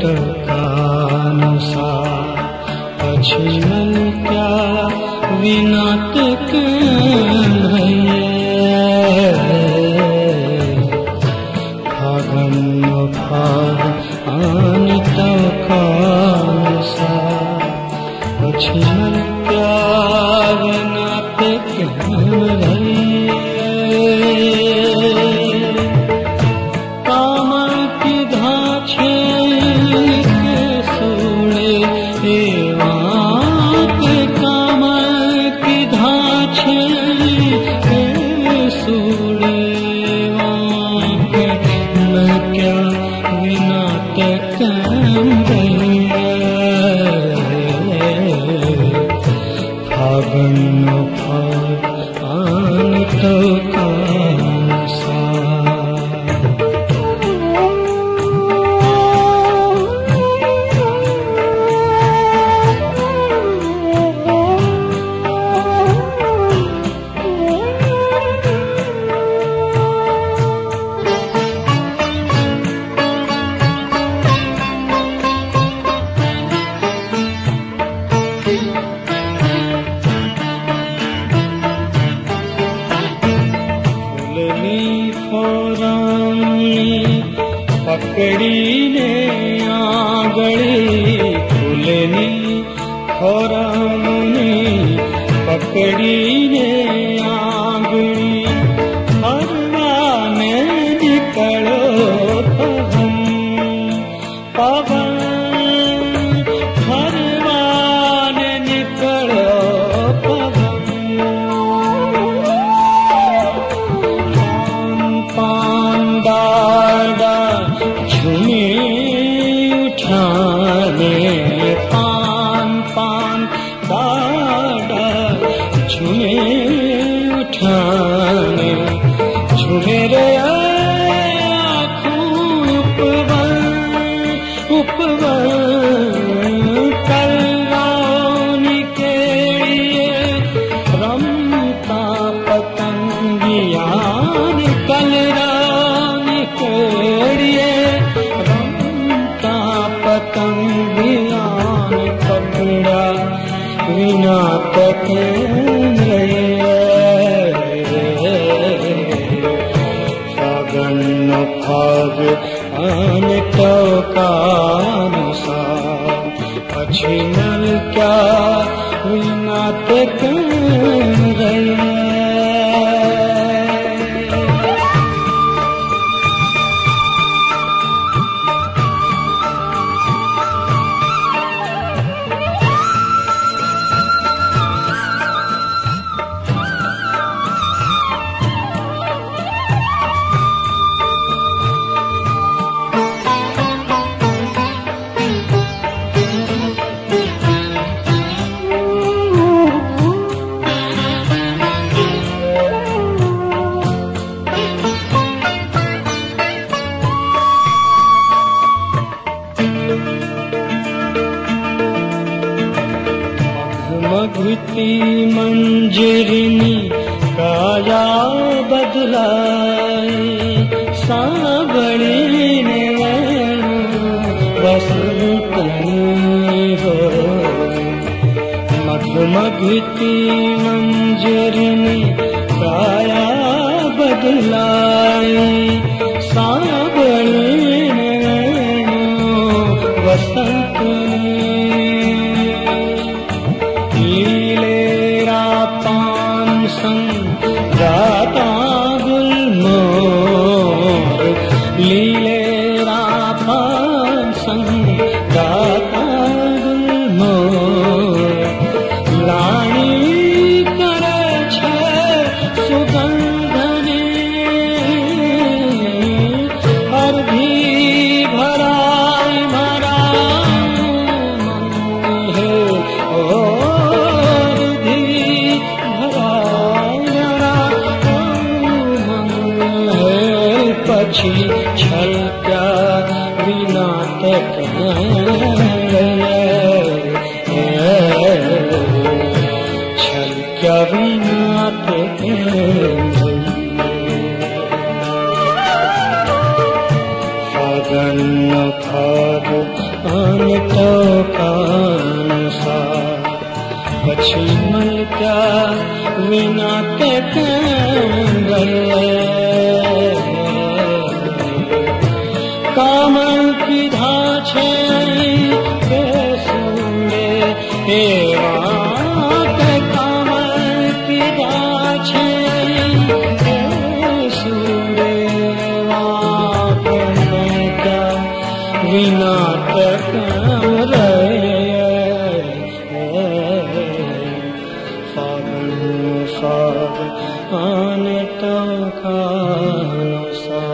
टकानुसार पछिनल क्या विनातक फागन फाग आन टकानुसार पछिनल क्या विनातक पकड़ी ने आंगड़ी फूलनी खोरामनी पकड़ी ने आंगड़ी हरवाने निकलो पवन हरवाने निकलो पवन पान डाडा झूमे उठाने पान पान डाडा झूमे उठाने झूमे रे आँखों उपवन कल्लानी के लिए रमता पतंगियान कलरानी के लिए रमता पतंगियान पकड़ा विना पकड़े फागन फाग आन टकानुसार पछिनल क्या विना पकड़े मघुती मंजरिनी काया बदलाई सांवली ने वसंतनी हो मधुमघुती मंजरिनी काया बदलाई सांवली ने वसंतनी लीलेरा पान संग गाता गुलमोर लीलेरा पान संग गाता गुलमोर लाणी करे छे सुगंधनी अर्धी भराई भराई मन है ओ छल क्या विना तक छल क्या विना तक फागन फाग तो कानसा पछिमल क्या विना ते कंगल कामल पिधा छे के सुंदे एवा ते कामल पिधा छे के सुंदे एवा क्या विना ते आने तो कानसा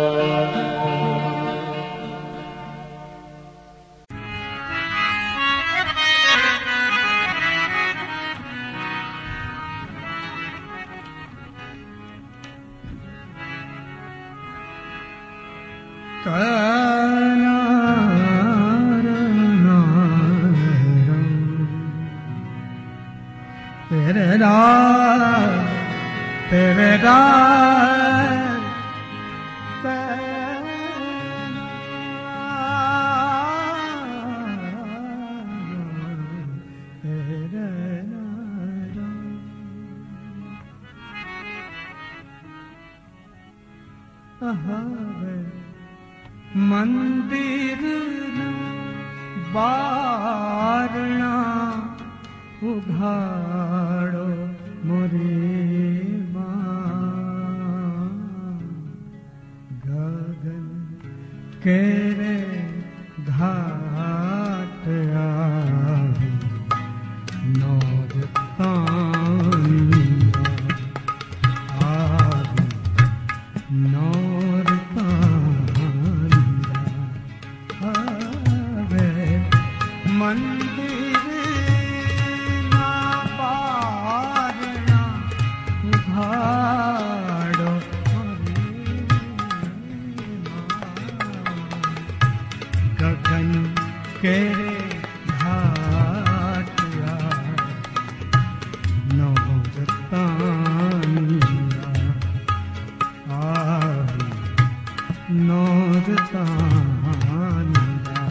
मंदिर बारणा उघाड़ो मोरी मां गगन केरे घाट आई नौर तानिया आई नौर मंदिर ना पारना उघाड़ो गगन केरे घाट नौर तानिया आई नौर तानिया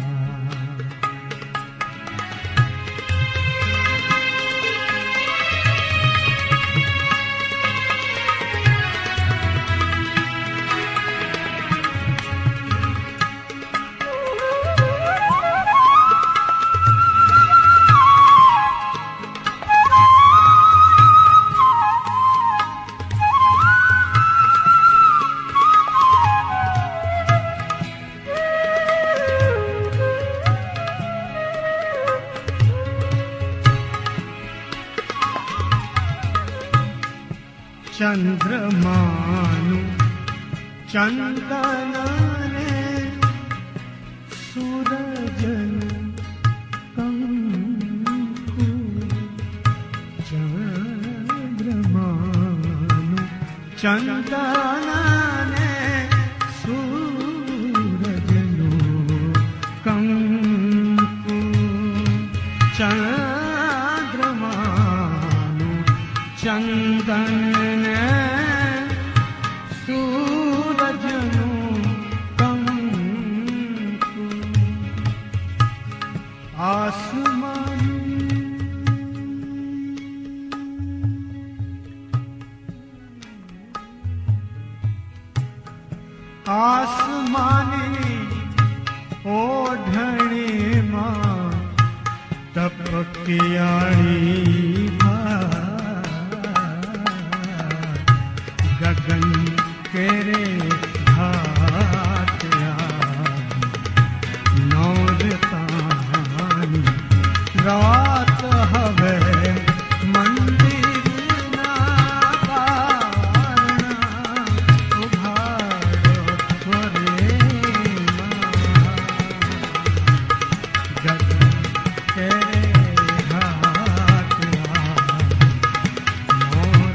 चंद्रमानु चंदन ने सूरजन कंकु चंद्रमानु चंदन ने सूरजनु कंकु चंद्रमानु चंदन आसमानी ओढ़णी मां तपकियाड़ी गगन केरे घाट नौर तानी रात हवे मंदिर ना पारना उघाड़ो मोरे गगन केरे घाट नौर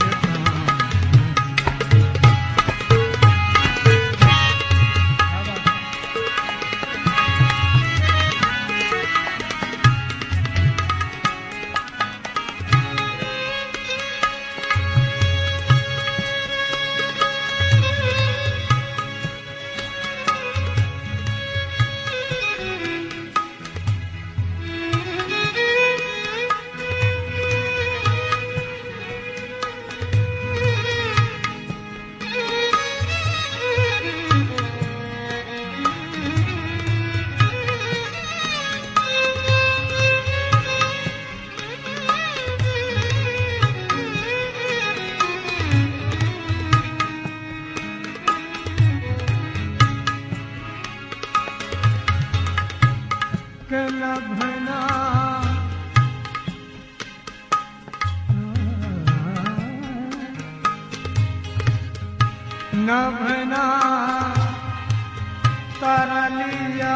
लभना नभना तरलिया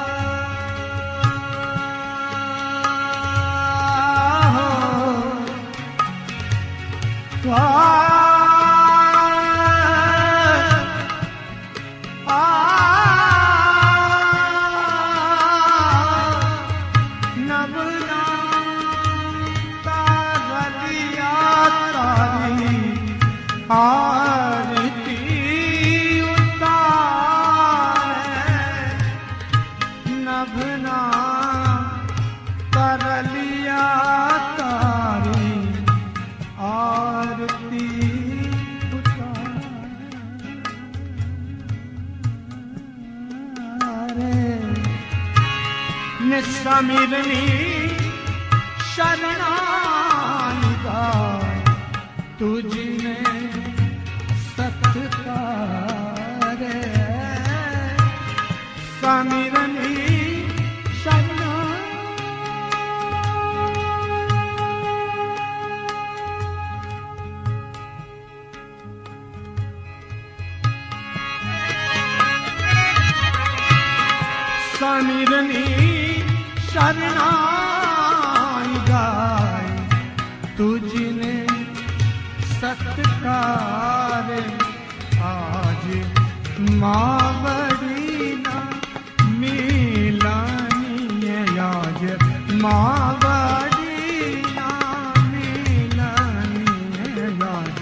नभना तरलिया तारी आरती नभना तरलिया तारी आरती उतारे निसमिरनी शरणाई गाय तुझने सत्कारे समिरनी समिरनी शरणाई गाय तुझने सत्कार आज मावड़ी ना मिलानी आज मावड़ी ना मिलानी आज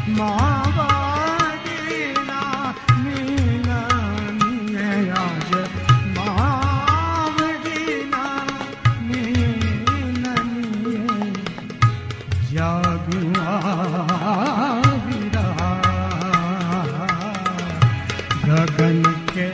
मावड़ी ना मिलानी आज मावड़ी ना मिलानी जागुआ गगन के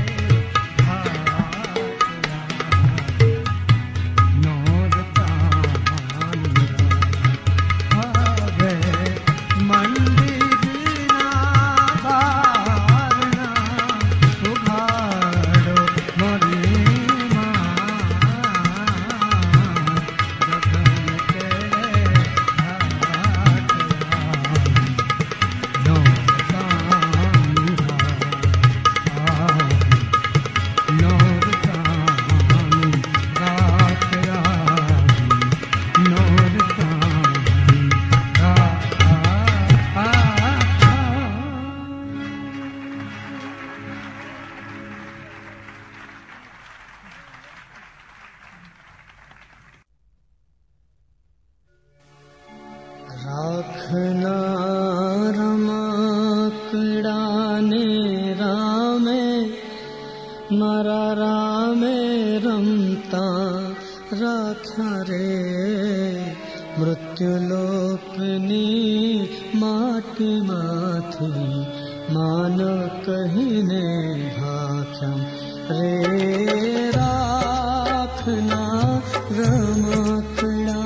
राखना रमाकड़ाने रामे मारा रामे रमता राख्या रे मृत्युलोकनी माटी माथी मान कहीने भाख्या रे राखना रमाकड़ा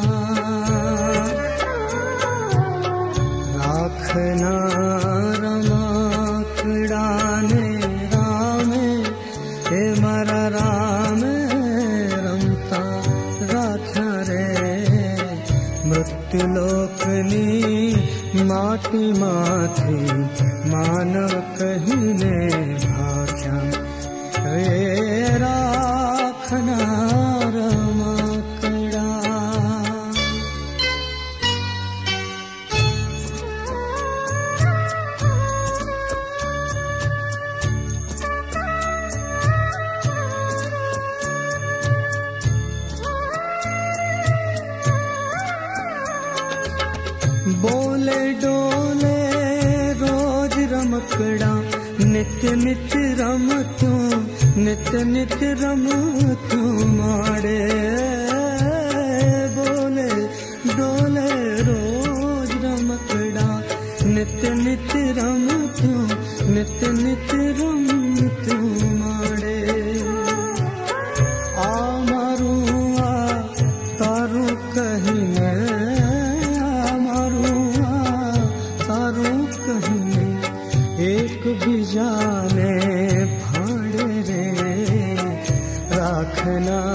राखना रमाकड़ाने रामे हे मारा रामे रमता राख्या रे मृत्युलोकनी माटी माथी मान कहीने भाख्या रे राखना रमाकड़ा बोले डोले रोज रमकड़ा नित्य नित्य रमतू नित्य नित्य रमतू माड़े बोले डोले रोज रमकड़ा नित्य नित्य रमतू नित्य नित्य रमतू माड़े आ मारू आ तारू कहीं एक बीजाने भाड़े रे राखना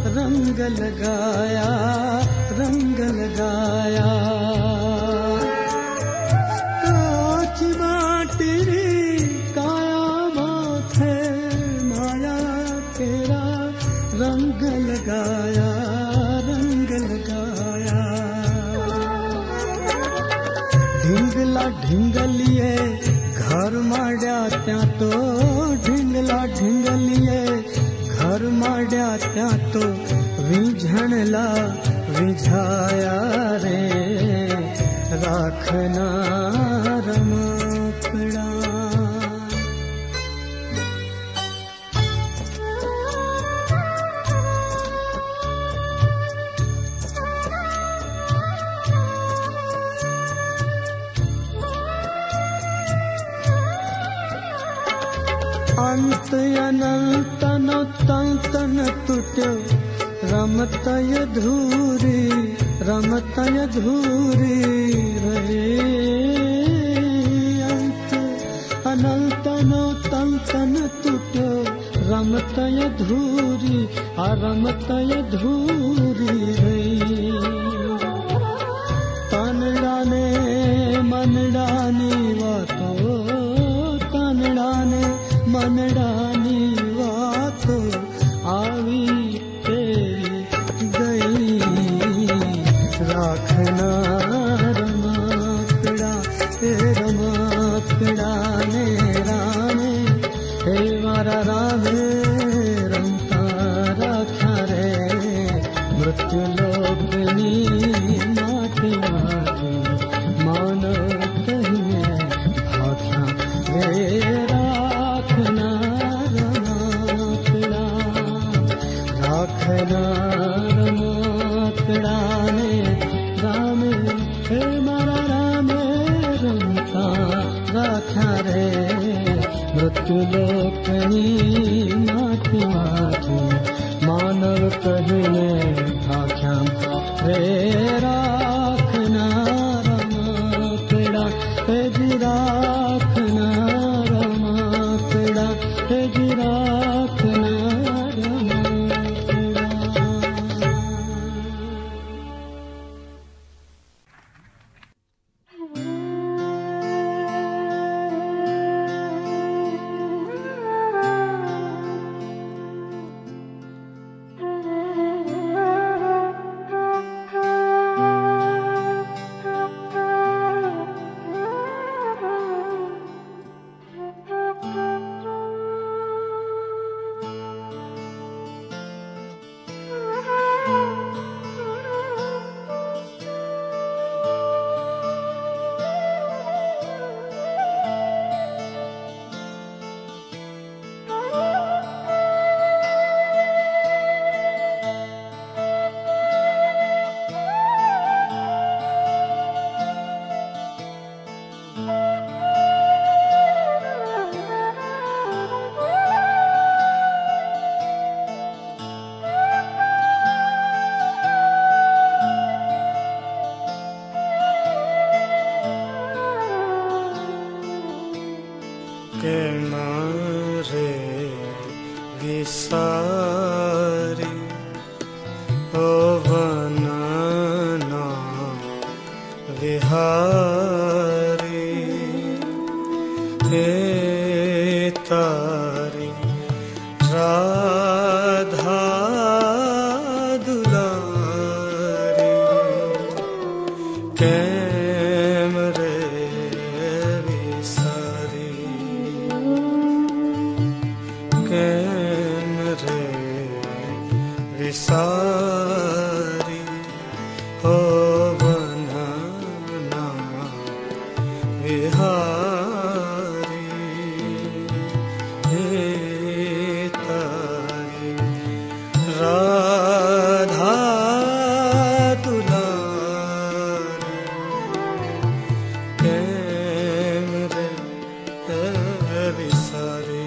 रंग लगाया, रंग लगाया। कांच बाटी काया माथे माया तेरा रंग लगाया, रंग लगाया। ढिंगला ढिंगलिए घर माड्या त्या तो, ढिंगला ढिंगलिए घर माड्या त्या तो विझणला विझाया रे राखना रमकड़ा। अंत अनंत न तन तन टूट्यो, रमतय धूरी, रमतय धूरी रहे। अंत अनंत न तन तन टूट्यो, रमतय धूरी, रमतय धूरी रही। तनड़ा ने मनड़ानी वातो, तनड़ा ने मनडानी वातो आवी तेरी गई। राखना रमकड़ा हे रमकड़ा ने राणे, हे मारा रामे रमता राख्या रे। मृत्यु लोकनी माटी माटी मानव कहिए भाख्या रे। राखना रमकड़ा ने राम, हे मारा राम रमता राख्या रे। मृत्यु लोकनी माटी माटी मानव कहिने भाख्या रे। राखना रमकड़ा हे जी, राखना रमकड़ा हे जी, राखना के मारे विसारी ओ वनना विहारी। हे तारी राधा दुलारी, कैम रे विसारी, कैम रे विसारी। ओ वनना विहारी, हे तारी राधा दुलारी, कैम रे विसारी।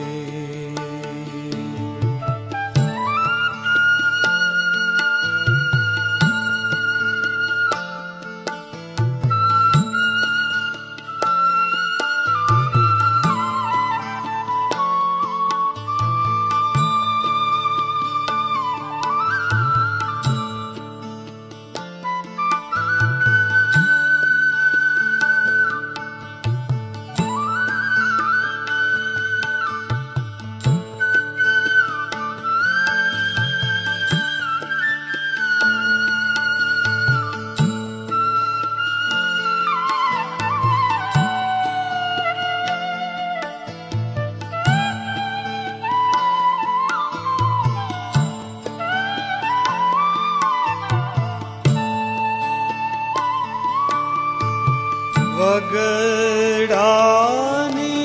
वगड़ानी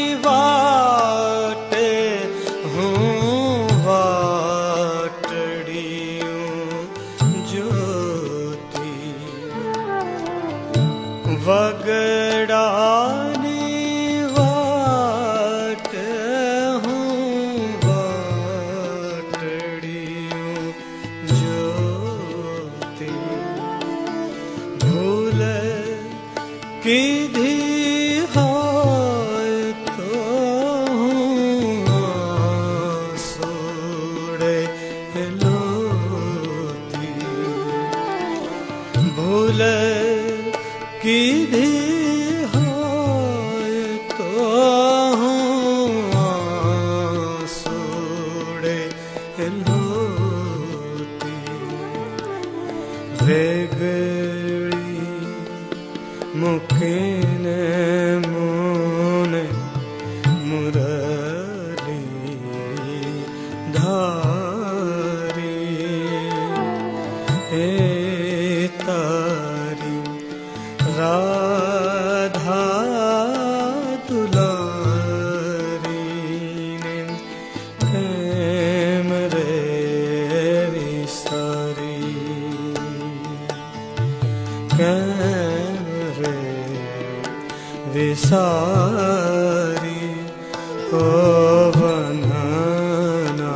वाटे हूँ वाटड़ियों ज्योति वगड़ानी वाटे हूँ वाटड़ियों ज्योति भूल किधी होय तो आंसुड़े लोती भूल किधी होय तो आंसुड़े लोती वेगड़ी मुकिन मुने मुरली धारी हे तारी राधा दुलारी ने प्रेम रे विसारी विसारी ओ बनना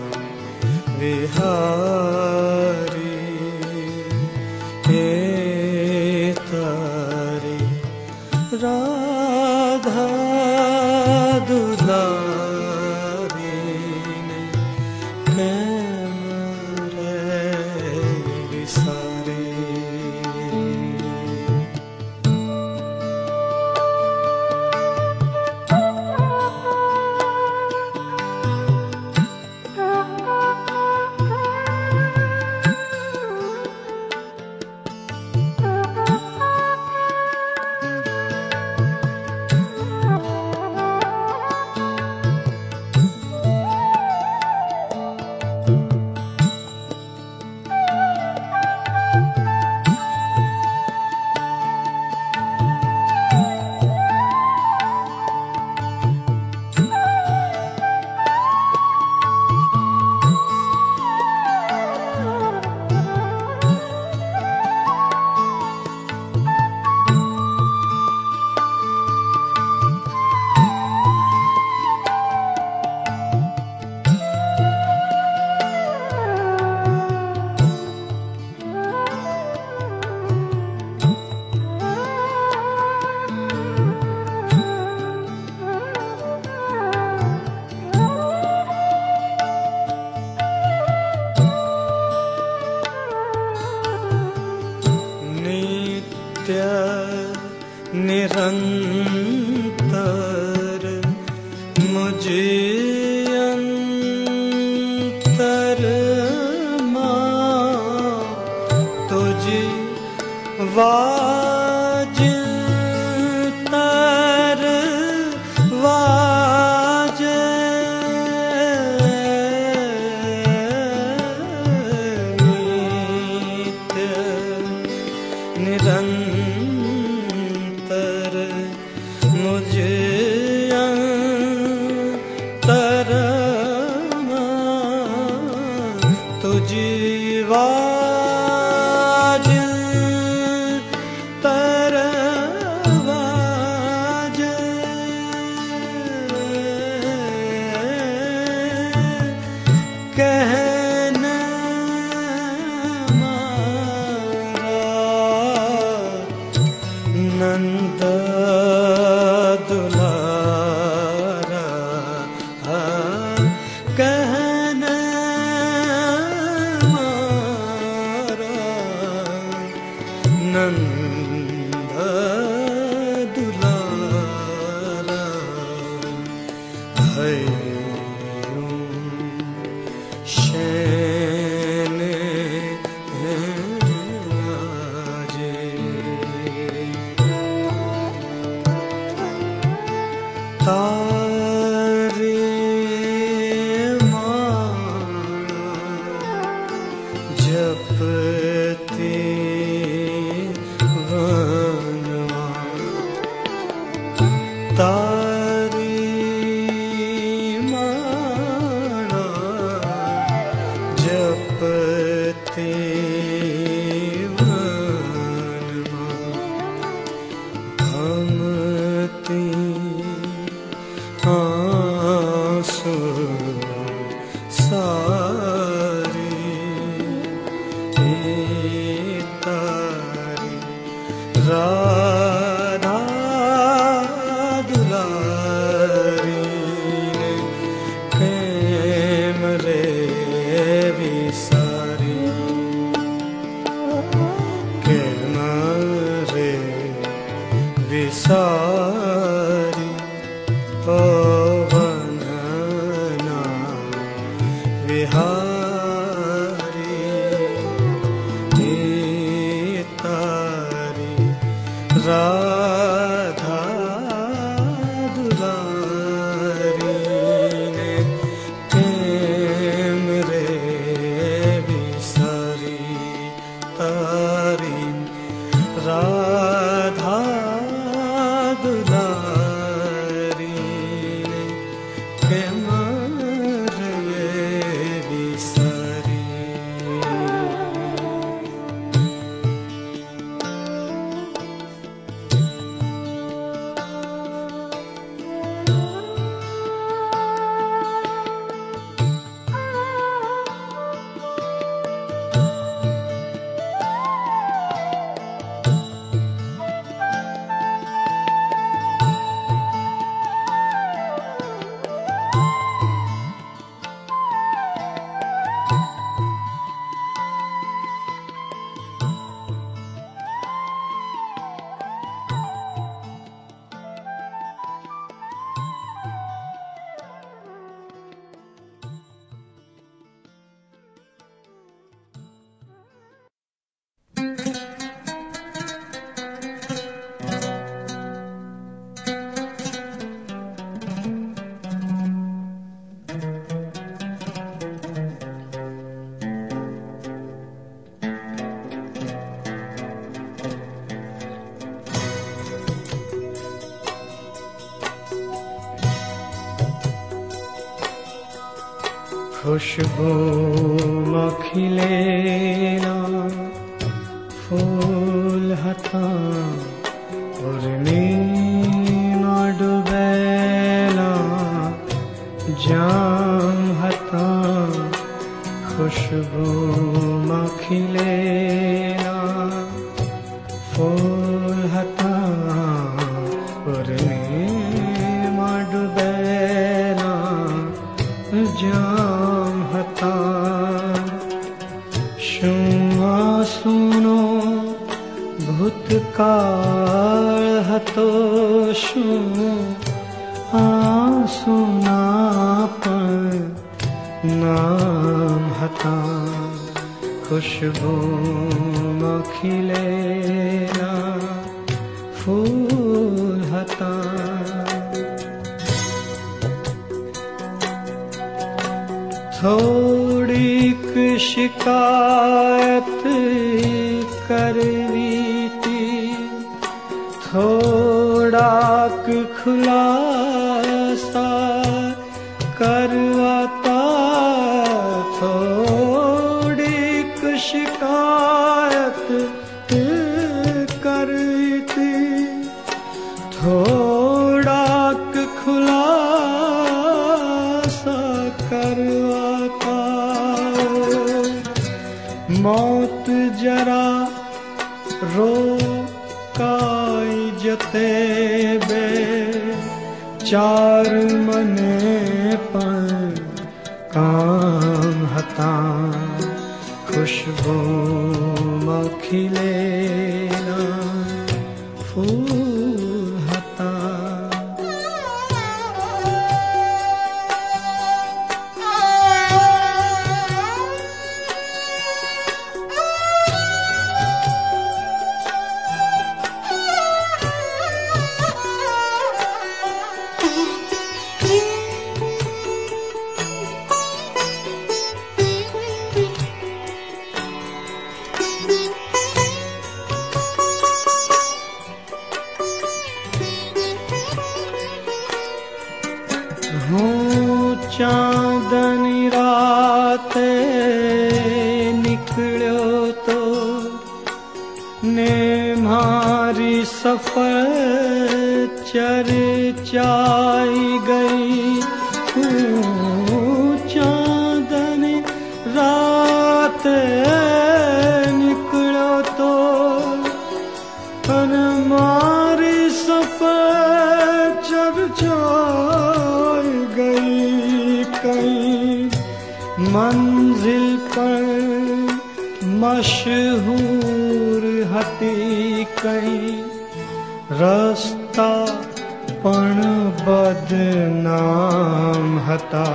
विहारी हे तारी राधा दुलारी ने प्रेम रे विसारी निरंतर मुझे अंतर मां तुझे वाज तर वाज नित्य निरंतर मुझे अंतर तुझी वाज तर वाज कहना मारा नंद दुलारा कहना मारा नंद दुलारा है शैन राजे तारे माला जपते वनवा तपते वनमा भमती आंसू सारी तारी राधा दुलारी ने प्रेम रे विसारी प्रेम रे विसारी पवनना विहारी तारी राधा दुलारी ने प्रेम रे विसारी तारी राधा दुलारी ने प्रेम रे विसारी। खुशबू मखिलेना फूल हता पूर्णिमा डुबेला जाम हता खुशबू मखिलेना फूल हता पूर्णिमा डुबेला जाम हता शुआ सुनो भूतकाळ हतो शू आसुना पण नाम हता खुशबू मखिलेना फूल हता थोड़ीक शिकायत करवी थी थोड़ाक खुलासा करवाता थोड़ीक शिकायत करवी थी थोड़ाक खुलासा करवाता मौत जरा रोकाई जते बे चार मने पर काम हता खुशबू मखिलेना फूल हता सफर चर्चाई गई चांदनी रात निकलो तो हमारी सफर चर्चाई गई कहीं मंजिल पर मशहूर हती कहीं रस्ता पण बदनाम हता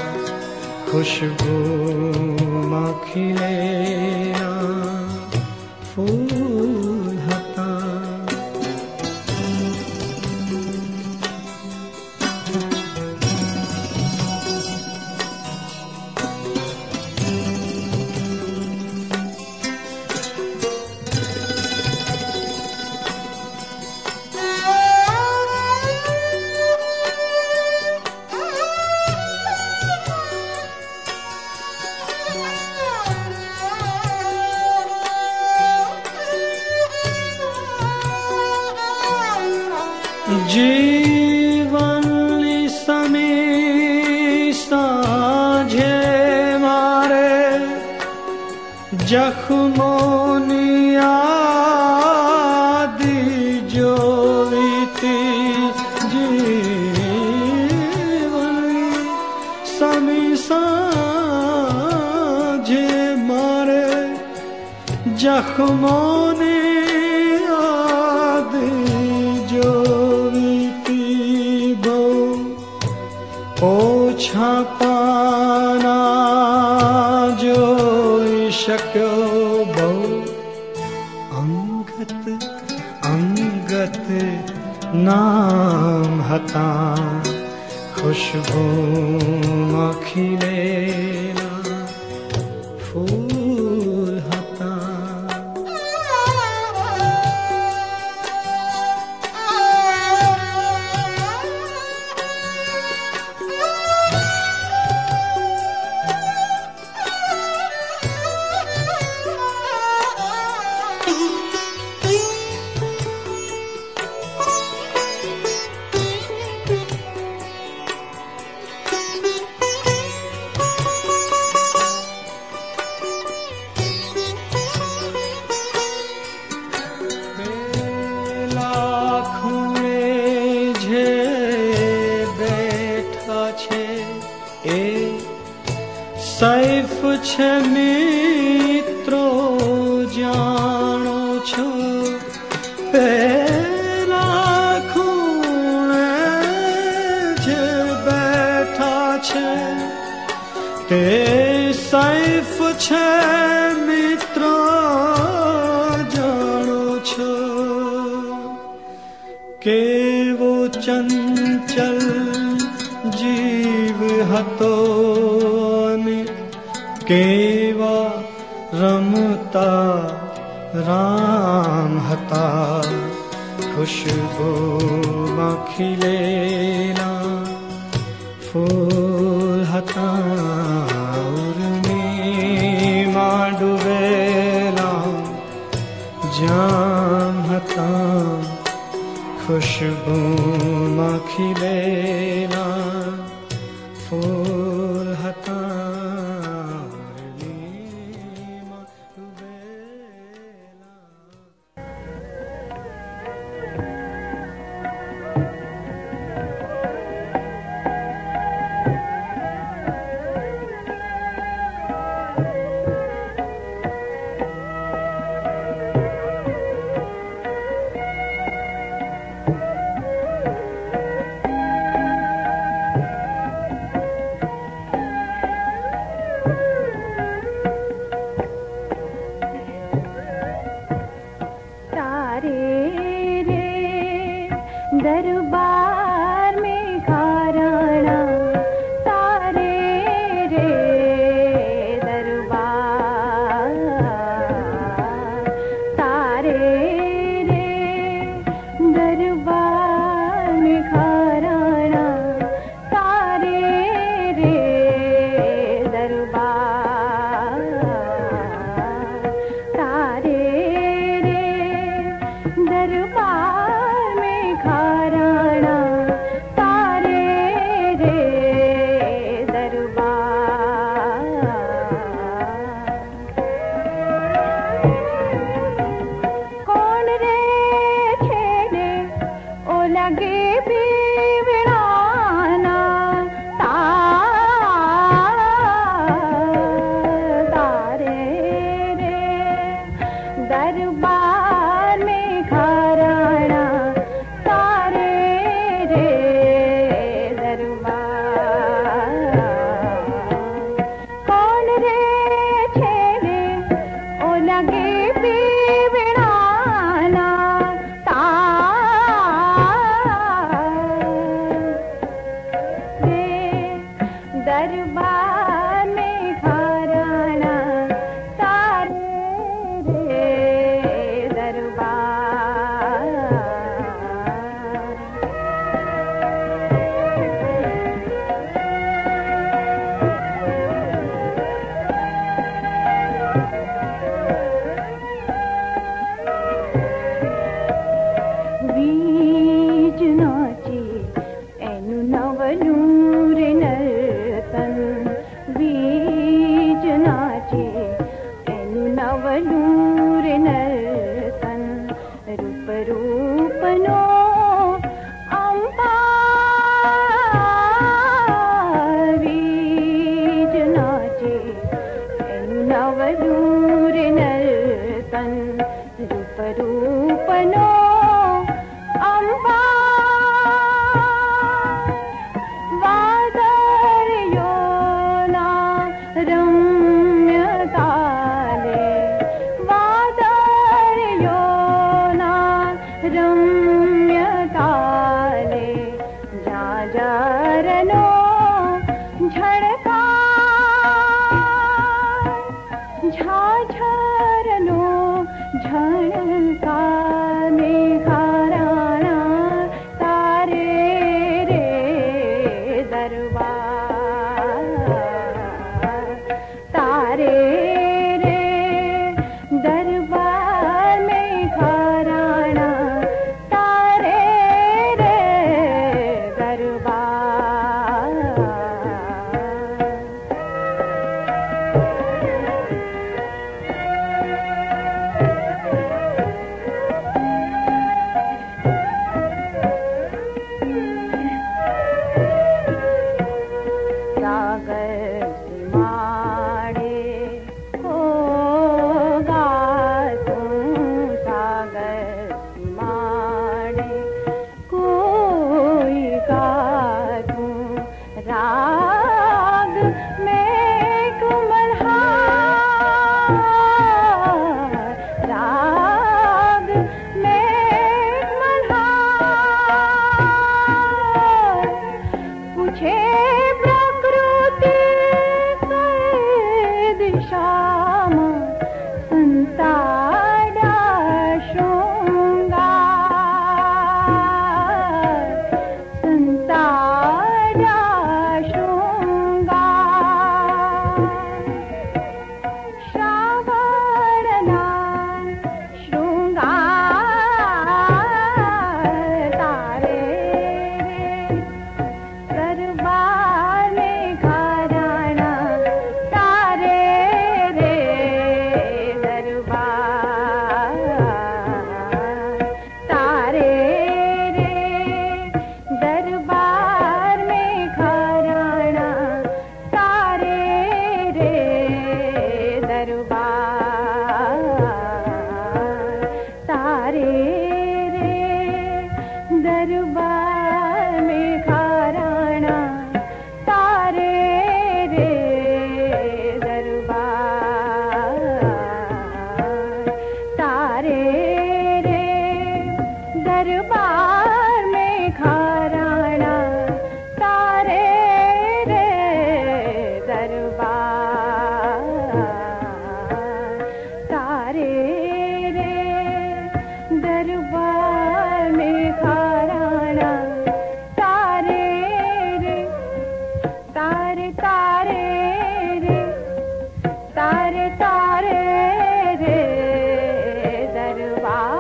खुशबू માં ખીલેલા ફૂલ હતા जीवननी समी साँझे मारे जख्मोनी आदि जोईती जीवननी समी साँझे मारे जख्मोनी ओछा पाना जोई शक्यो बहु अंगत अंगत नाम हता खुशबू માં ખીલેલા ફૂલ હતા सैफ छे मित्रो जानो छो पेला खूणे जे बैठा छे ते सैफ छे मित्रो जानो छो केवो चंचल जीव हतो केवा रमता राम हता खुशबू માં ખીલેલા ફૂલ હતા ઉર્મિમાં ડૂબેલા જામ હતા खुशबू માં ખીલેલા ફૂલ હતા दरबार में घराना तारे रे दरबार कौन रे छेड़े ओ लगे पीवड़ाना तार रे दरबार में घराना तारे रे दरबार बीज नाचे एनु नवलूर नर्तन बीज नाचे एनु नवलूर नर्तन रूप रूपनो अम्बा बीज नाचे एनु नवलूर नर्तन रूप रूपनो अम्बा वादर योना रम्य ताले वादर योना रम्य ताले जाजरनो झड़का झाझरनो झड़का में घराना तारे रे दरबार तारे रे दरबार में घराना तारे रे दरबार सागर सिमाड़े हो गातूं सागर सिमाड़े कोई गातूं राग में कुमलहार राग में कुमलहार पूछे प्रकृति से दिशा संताड़ा शृंगार संताड़ा शृंगार श्रावणना शृंगार तारे रे दरबार में घराना तारे रे दरबार तारे रे दरबार में घराना तारे रे दरबार तारे रे दरबार में घराना तारे रे दरबार तारे रे दरबार में घराना तारे रे दरबार तारे रे दरबार में घराना तारे रे तारे तारे रे तारे तारे रे दरबार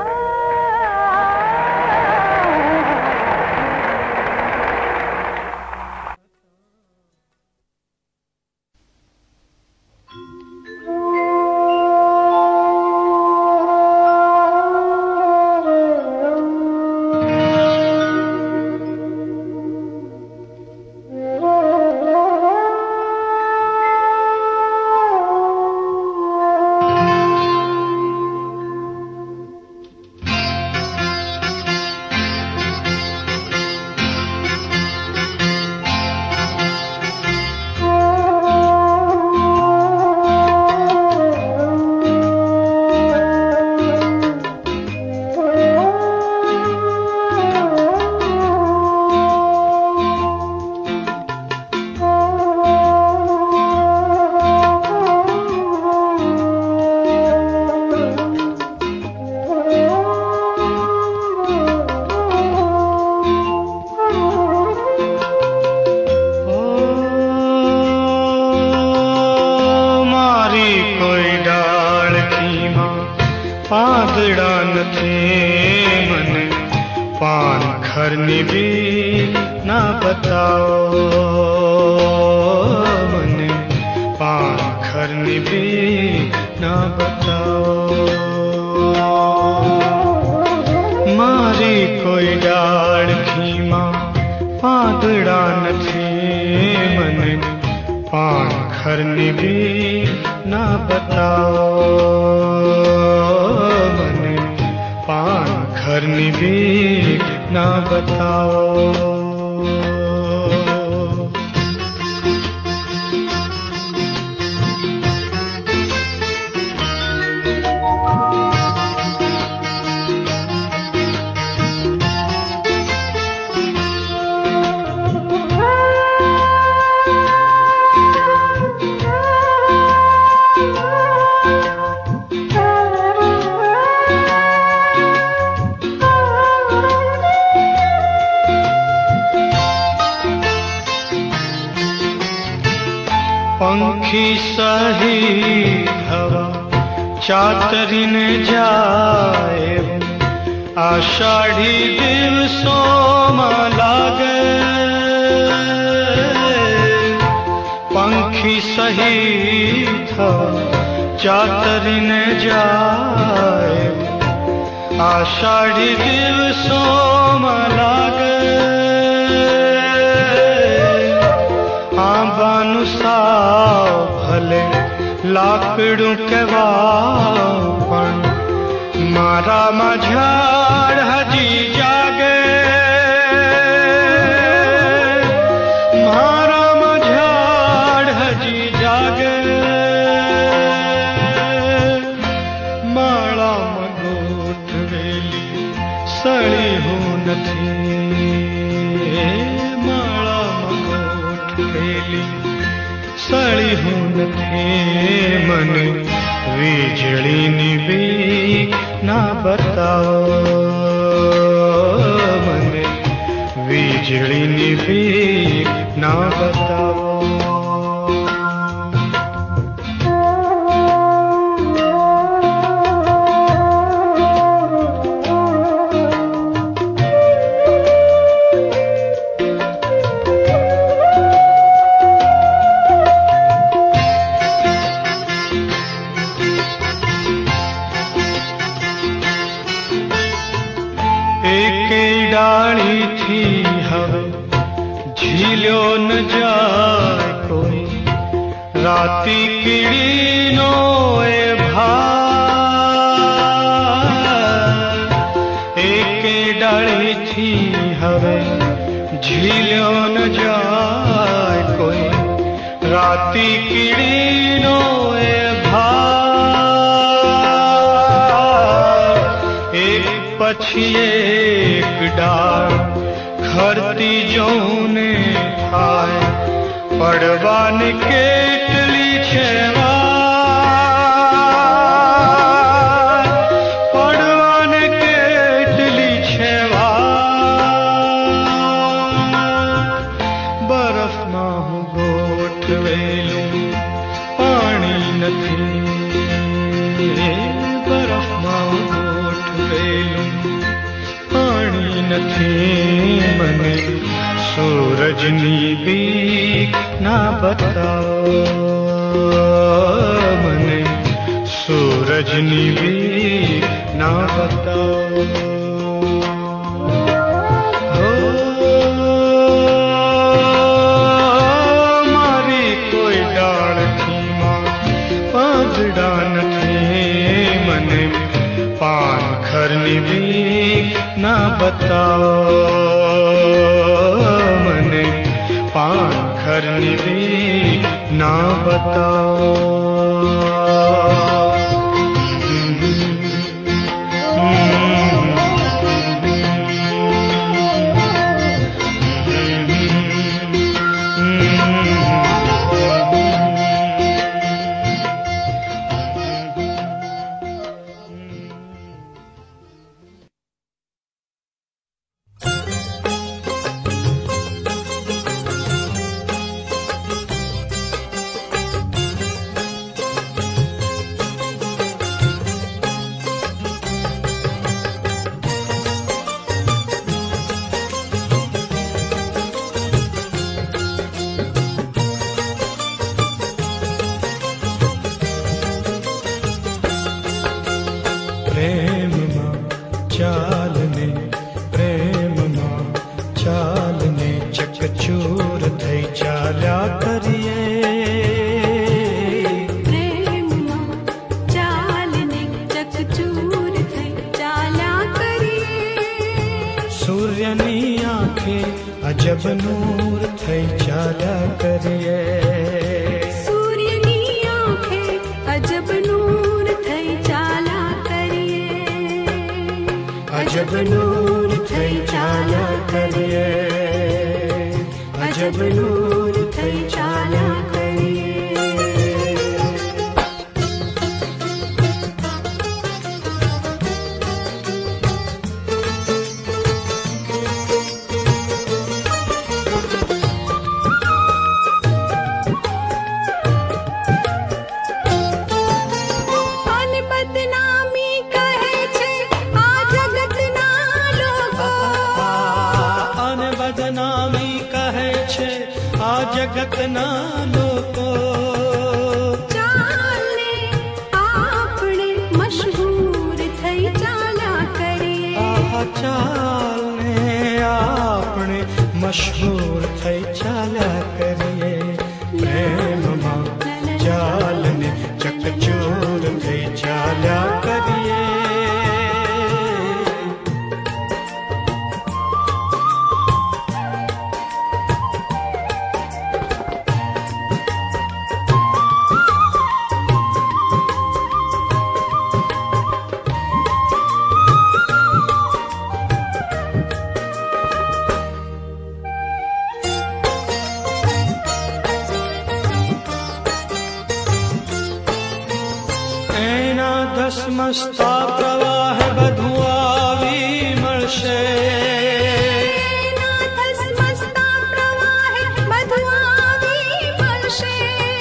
पादड़ा नथे मन पान खरनी भी ना बताओ मन पान खरनी भी ना बताओ मारी कोई डाड़ खीमा पादड़ा नथे मन पान खरनी भी ना बताओ मन पान खरनी भी ना बताओ पंखी सही हवा चातरिन जाए आषाढ़ी दिवसों में लागे पंखी सही हवा चातरिन जाए आषाढ़ी दिवसों में लागे आंबानु साव भले लाकड़ू के वापण मारा माझाड़ हजी जागे मारा माझाड़ हजी जागे माला मगोठ वेली सड़ी हो नथी माला मगोठ वेली सड़ी हूँ नथे मन वीजड़ी निबी ना बताओ मन वीजड़ी निबी ना बताओ डाली थी हवे झीलो न जाए कोई राती किड़ी नो भाई एक डाली थी हवे झीलो न जाए कोई राती किड़ी नो भाई एक पछी एक डाल खरती जौने आए पड़वान केटली छेवा पड़वान केटली छेवा बर्फ में हूँ गोठ वेलू पानी नथी बर्फ में हूँ गोठ वेलू नथी मने सूरज नी ना बताओ मने सूरज नी ना बताओ हो मारी कोई डाल खीमा पादड़ा नथी मने पान खरनी भी ना बताओ मने पान खरनी भी ना बताओ પ્રેમમાં ચાલને પ્રેમમાં ચાલને ચકચૂર થઈ ચાલ્યા કરીએ પ્રેમમાં ચાલને ચકચૂર થઈ ચાલ્યા કરીએ સૂર્યની આંખે અજબ નૂર થઈ ચાલ્યા કરીએ સૂર્યની આંખે અજબ નૂર થઈ ચાલ્યા કરીએ અજબ નૂર થઈ ચાલ્યા કરીએ અજબ નૂર થઈ ચાલ્યા કરીએ જગતના લોકો ચાલને આપણે મશહૂર થઈ ચાલ્યા કરીએ ચાલને આપણે મશહૂર થઈ ચાલ્યા કરીએ પ્રેમમાં ચાલને ચકચૂર થઈ ચાલ્યા કરીએ ધસમસતા પ્રવાહ બધું આવી મળશે ધસમસતા પ્રવાહ બધું આવી મળશે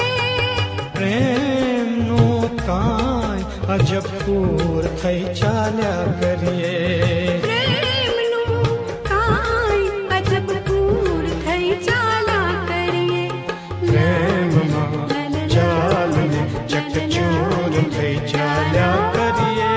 પ્રેમનું કાંઈ અજબ પૂર થઈ ચાલ્યા કરીએ પ્રેમનું કાંઈ અજબ પૂર થઈ ચાલ્યા કરીએ પ્રેમમાં ચાલને ચકચૂર થઈ ચાલ્યા કરીએ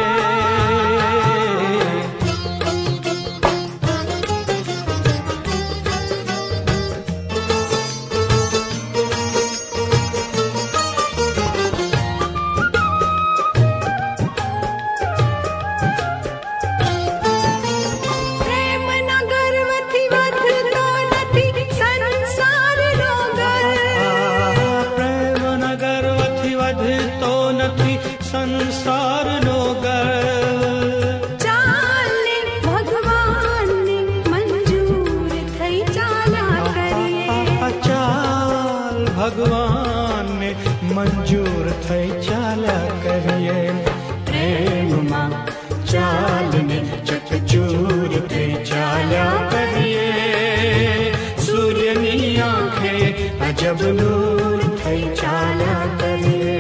પ્રેમના ગર્વથી વધતો નથી સંસારનો ગર્વ પ્રેમના ગર્વથી વધતો નથી સંસારનો ગર્વ ચાલને ભગવાનને મંજૂર થઈ ચાલ્યા કરીએ ચાલ ભગવાનને મંજૂર થઈ ચાલ્યા કરીએ પ્રેમમાં ચાલને ચકચૂર થઈ ચાલ્યા કરીએ સૂર્યની આંખે અજબ નૂર થઈ ચાલ્યા કરીએ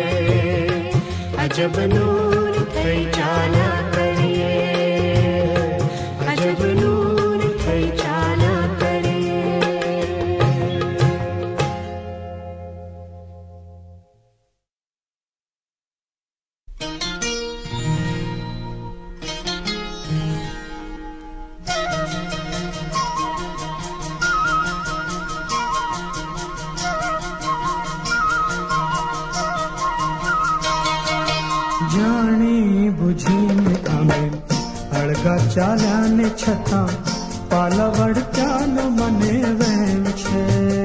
અજબ નૂર થઈ ચાલ્યા કરીએ અજબ નૂર થઈ ચાલ્યા કરીએ જાણી બુજીને અમે અળગા ચાલ્યા ને છતાં પાલવડ ચાલો મને વહેમ છે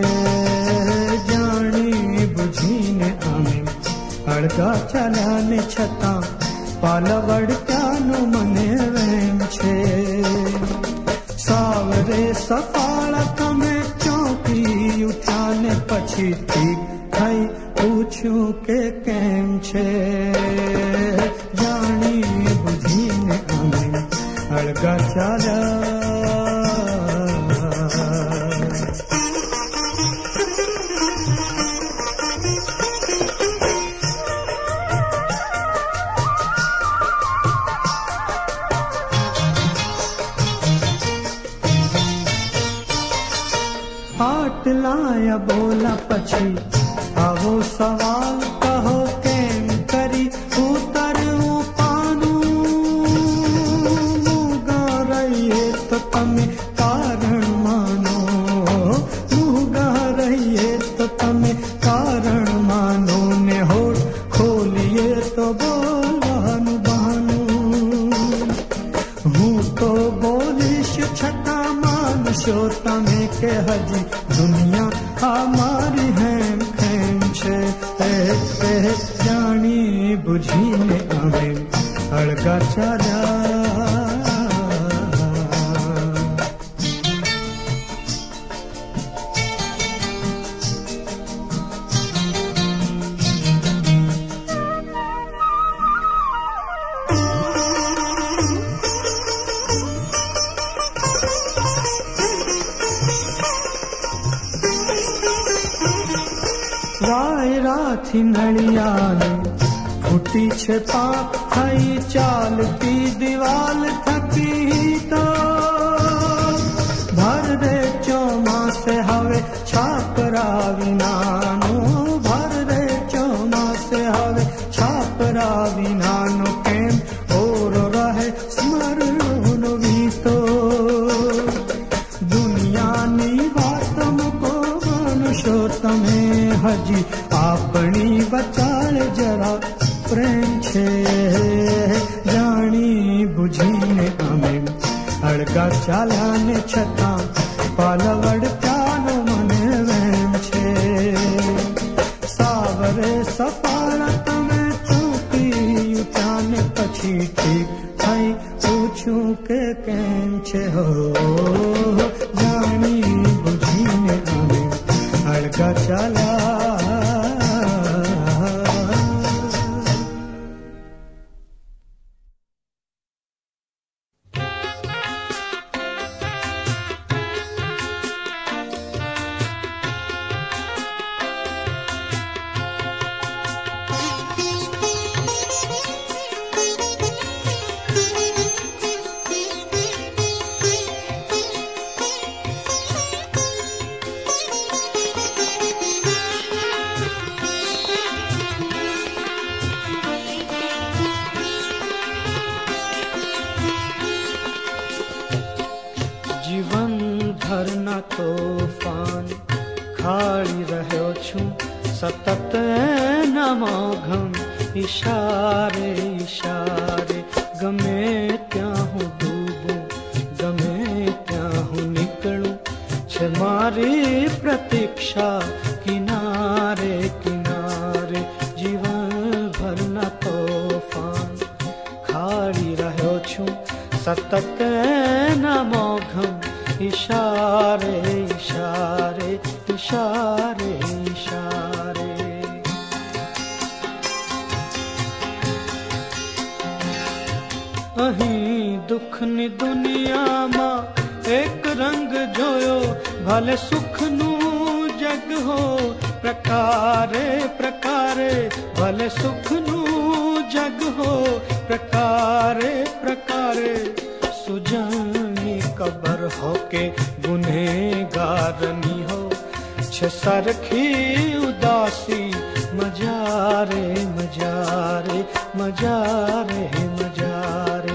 જાણી બુજીને અમે અળગા ચાલ્યા ને છતાં પાલવડ ચાલો મને વહેમ છે સાવરે સફાળ તમે ચોંકી ઉઠ્યા ને પછી ઠીક થઈ પૂછ્યું કે કેમ છે જાણી બુજીને અમે અળગા ચાલ્યા આટલાયા બોલા પછી આવો સવાલ કહો કેમ કરી ઉતરવું પાનું मनुष्यो तमे के हजी दुनिया हमारी हेम खेम छे जानी बुझीने અમે અળગા ચાલ્યા राथी नड़ियाने फूटी छे पाप थई चालती दीवाल थकी तो भर दे चौमासे हवे छापरा विनानो भर दे चौमासे हवे छापरा विनानो केम और रहे स्मरणो वीतो दुनियानी बात मुको मनुष्यो तमे हजी આપણી બચાળ જરા પ્રેમ છે જાણી બુજીને અમે અળગા ચાલ્યાને છતાં પાલવડ પ્યાનો મને વેમ છે સાવરે સફાળા તમે ચોકી ઉઠાને પછી ઠીક થઈ પૂછું કે કેમ છે હો જાણી બુજીને અમે અળગા ચાલ્યા तोफान खाड़ी रह्यो छूं सतत नमोघम इशारे इशारे गमे त्याहूं डूबूं गमे त्याहूं निकलूं छे मारी प्रतीक्षा किनारे किनारे जीवन भरना तोफान खाड़ी रह्यो छूं सतत नमोघम इशारे इशारे इशारे इशारे अहीं दुखनी दुनिया मां एक रंग जोयो भले सुखनू जग हो प्रकारे प्रकारे भले सुखनू जग हो प्रकारे प्रकारे सुजानी कबर हो के गुनहगारनी हो छे सरखी उदासी मजारे मजारे मजारे मजारे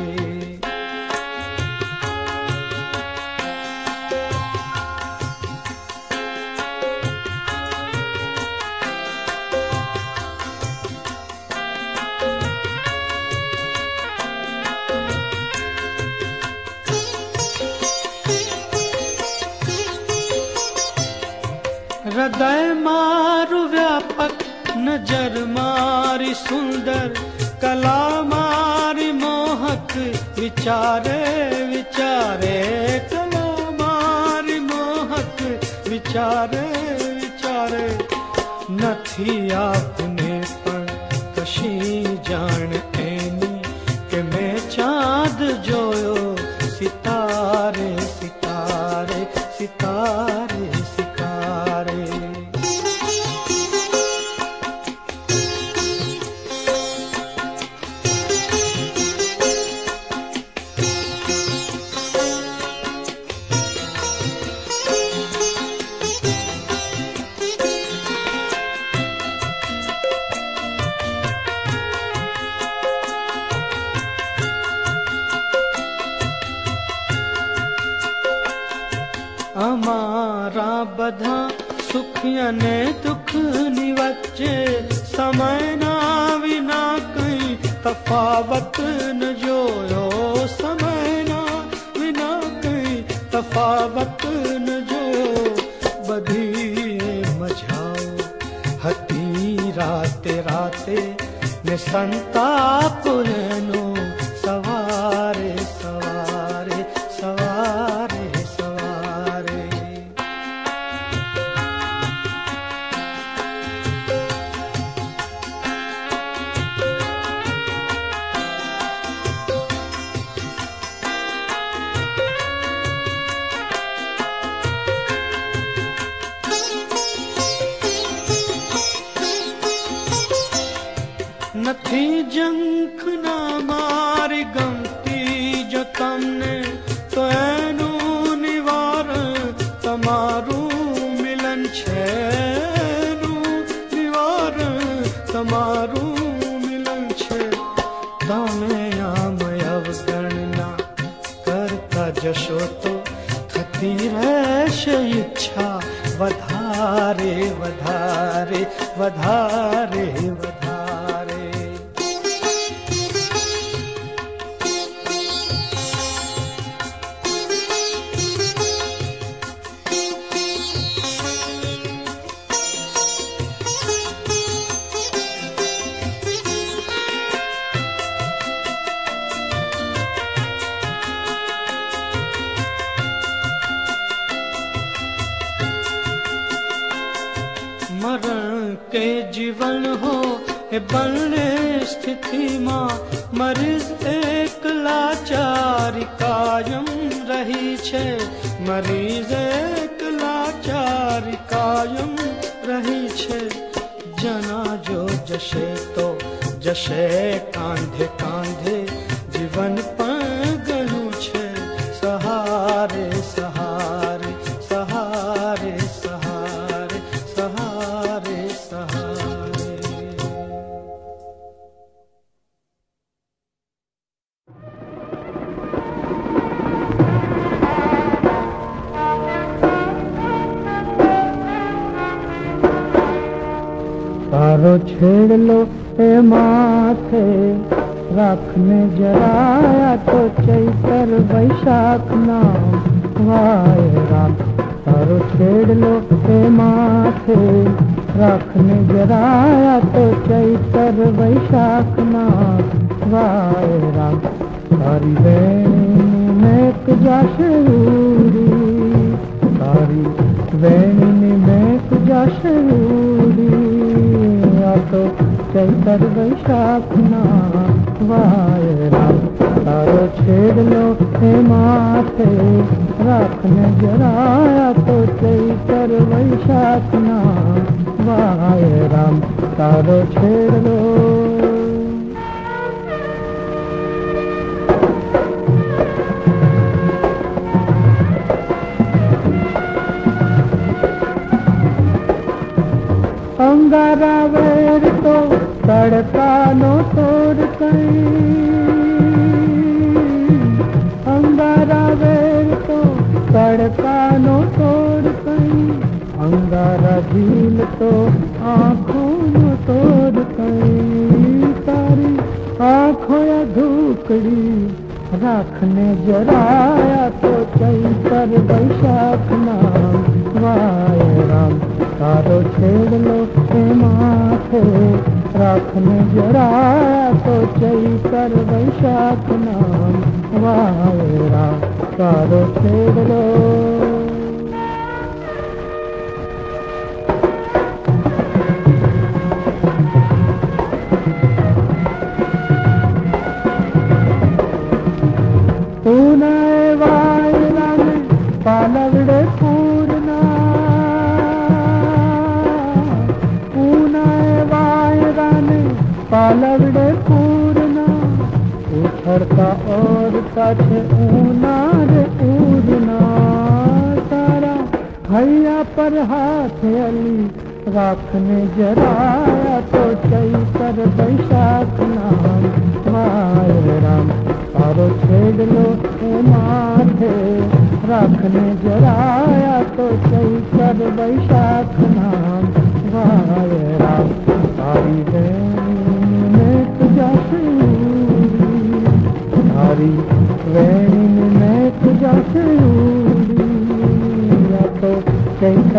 हृदय मारू व्यापक नजर मारी सुंदर कला मारी मोहक विचारे विचारे कला मारी मोहक विचारे विचारे नथी आपने पण कशी जान एनी के मैं चांद जोयो सितारे सितारे सितारे અમારા બધા સુખ અને દુઃખની વચ્ચે સમયના વિના કઈ તફાવત ન જોયો સમયના વિના કઈ તફાવત पावक न जो बधी मझाओ हती राते राते ने संताप एनो सवारे सवारे सवारे सवारे નથી જંખ ના મારી ગમતી જો તમને તો એનું નિવારણ તમારું મિલન છે એનું નિવારણ તમારું મિલન છે તમે આમ અવગણના કરતા જશો તો થતી રહેશે ઈચ્છા વધારે વધારે વધારે વધારે मरण के जीवन हो ए बनने स्थिति मां मरीज एक लाचारी कायम रही छे मरीज एक लाचारी कायम रही छे जना जो जशे तो जशे कांधे कांधे जीवन पण गणु छे सहारे सहारे सहारे सहारे सहारे सहारे तारो छेड़ लो ए माथे रखने जराया तो चैतर वैशाख नाम वाए राम तारो छेड़ लो ए माथे रखने जराया तो चैतर वैशाख नाम वाए राम तारी वेणी में कुजा शरूरी तारी वेणी में कुजा शरूरी तो चैतर वैशाख नाम वाए राम तारो छेड़ लो हे माथे रखने जराया तो चैतर वैशाख नाम वाए राम तारो छेड़ लो अंगारा वेर तो तड़का नो तोड़ कई अंगारा वेर तो तड़का नो तोड़ कई अंगारा झील तो आँखों नो तोड़ कई तारी आँखों या धूकड़ी रखने जराया तो चैतर वैशाख नाम वाए राम तारो छेड़ लो हे माथे रखने जराया तो चैतर वैशाख नाम वाए राम तारो छेड़ लो पूनाए वायरा में पालवड़े पूरना पूनाए वायरा में पालवड़े पूरना उछड़ता और कछ ऊना रे पूरना तारा भैया पर हाथ अली रखने जराया तो चैतर वैशाख नाम वाए राम तारो छेड़ लो हे माथे रखने जराया तो चैतर वैशाख नाम वाए राम तारी वेणी में तुझा शूरी तारी वेणी में तुझा शूरी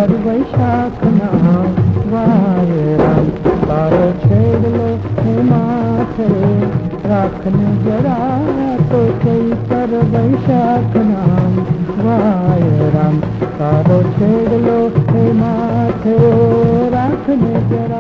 कर वैशाख नाम वारे राम तारो छेड़ लो माथे राखने जरा तो कोई कर वैशाख नाम वारे राम तारो छेड़ लो माथे राखने जरा।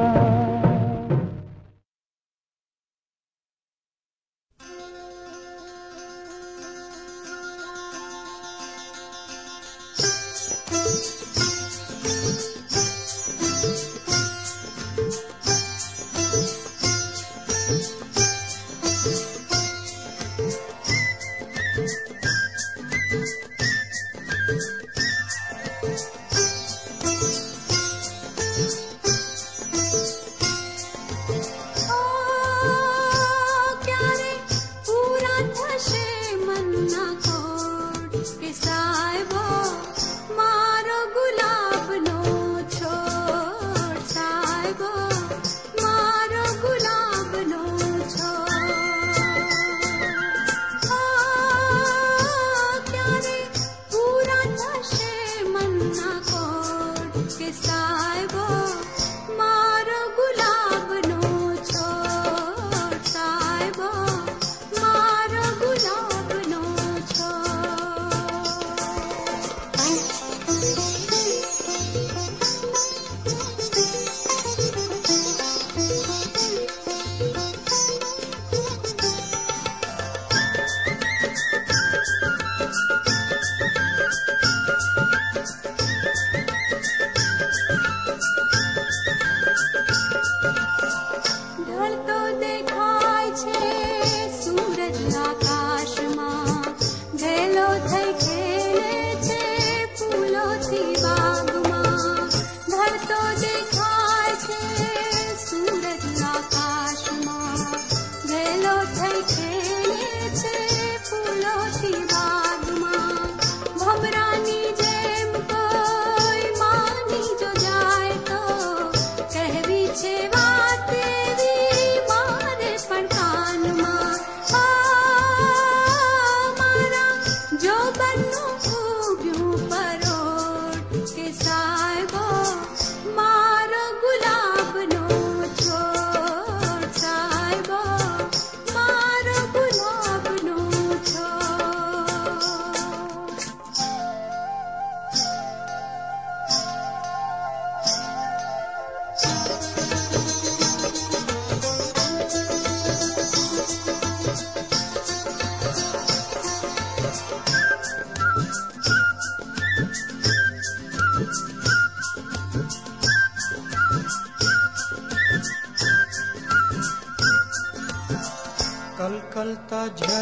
કલકલતા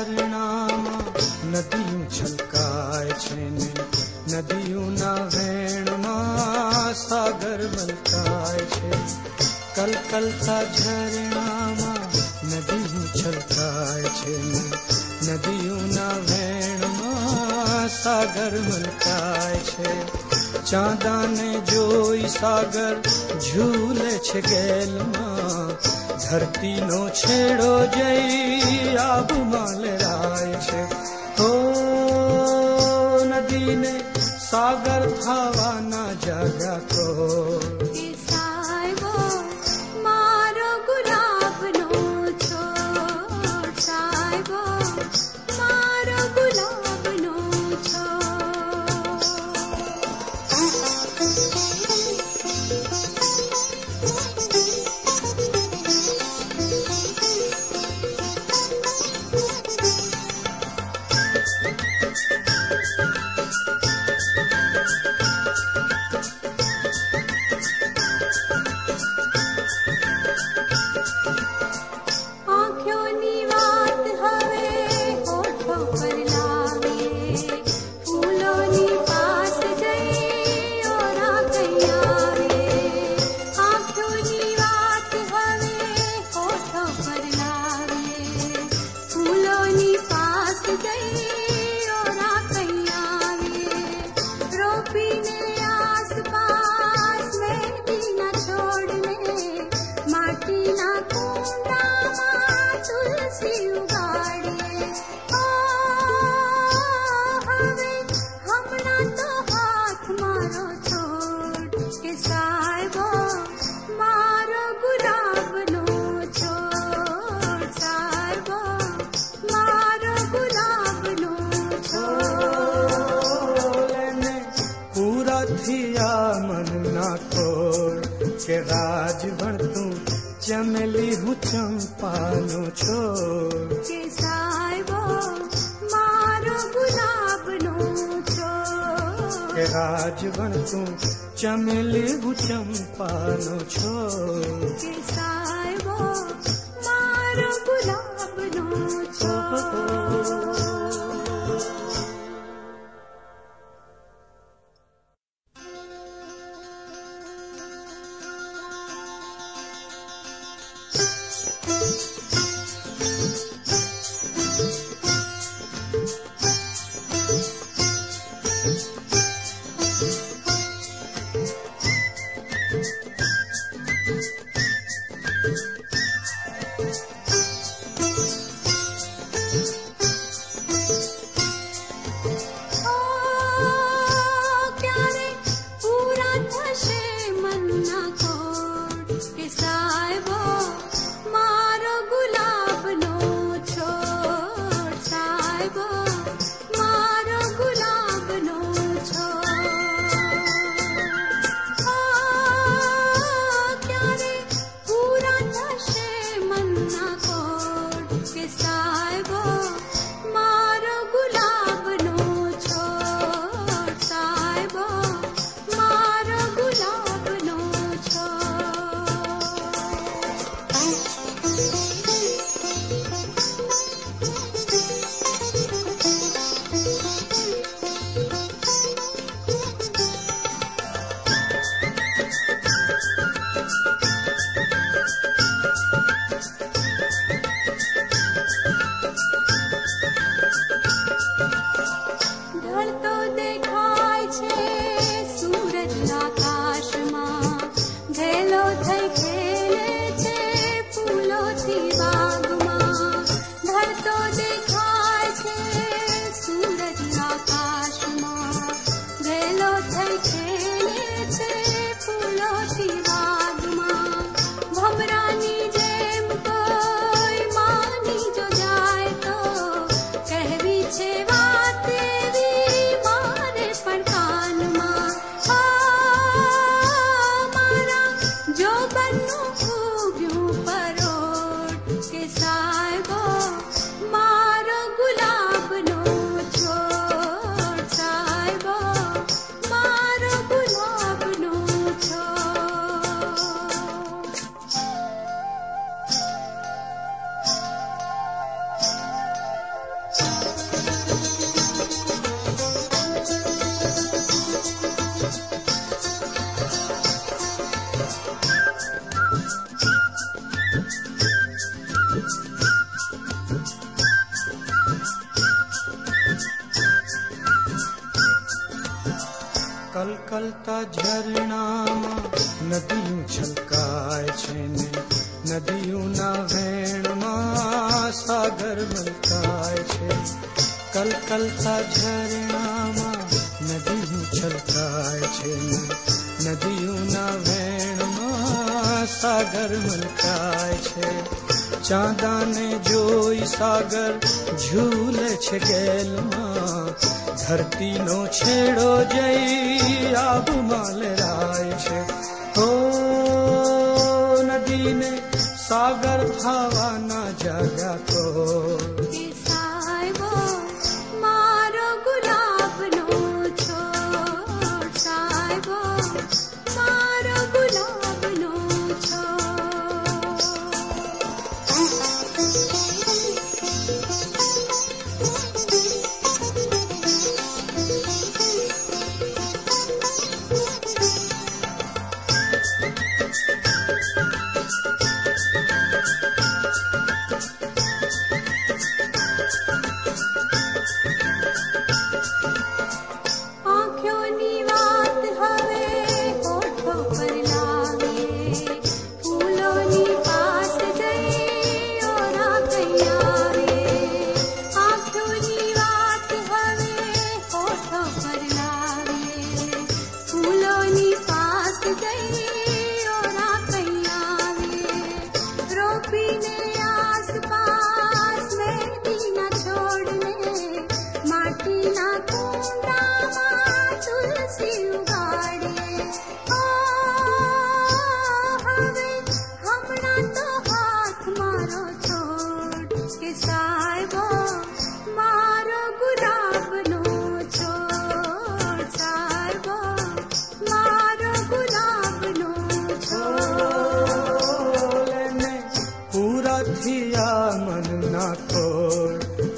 ઝરણામાં નદીયું છલકાય છે ને નદીયુંના વેણમાં સાગર મલકાય છે. કલકલતા ઝરણામાં નદીયું છલકાય છે ને નદીયુંના વેણમાં સાગર મલકાય છે. ચાંદાને જોઈ સાગર ઝૂલે છે ગેલમાં ધરતીનો છેડો જઈ આબમાં લહેરાય છે. હો નદીને સાગર થવાના જાગ્યા તો चमेली हूँ चंपानो छोड़ के साहिबो मारो गुलाब नो छोड़ के राजबन तू चमेली हूँ चंपानो छोड़ के साहिबो मारो गुलाब नो छोड़ કલકલતા ઝરણામાં નદીયું છલકાય છે ને નદીઓના વેણમાં સાગર મલકાય છે. કલકલતા ઝરણામાં નદીયું છલકાય છે ને નદીઓના વેણમાં સાગર મલકાય છે. ચાંદાને જોઈ સાગર ઝૂલે છે ગેલમાં ધરતીનો છેડો જઈ આબમાં લહેરાય છે. ઓ નદીને સાગર થવાના જાગ્યા તો મારો ગુલાબનો છોડ સાહેબો મારો ગુલાબનો છોડ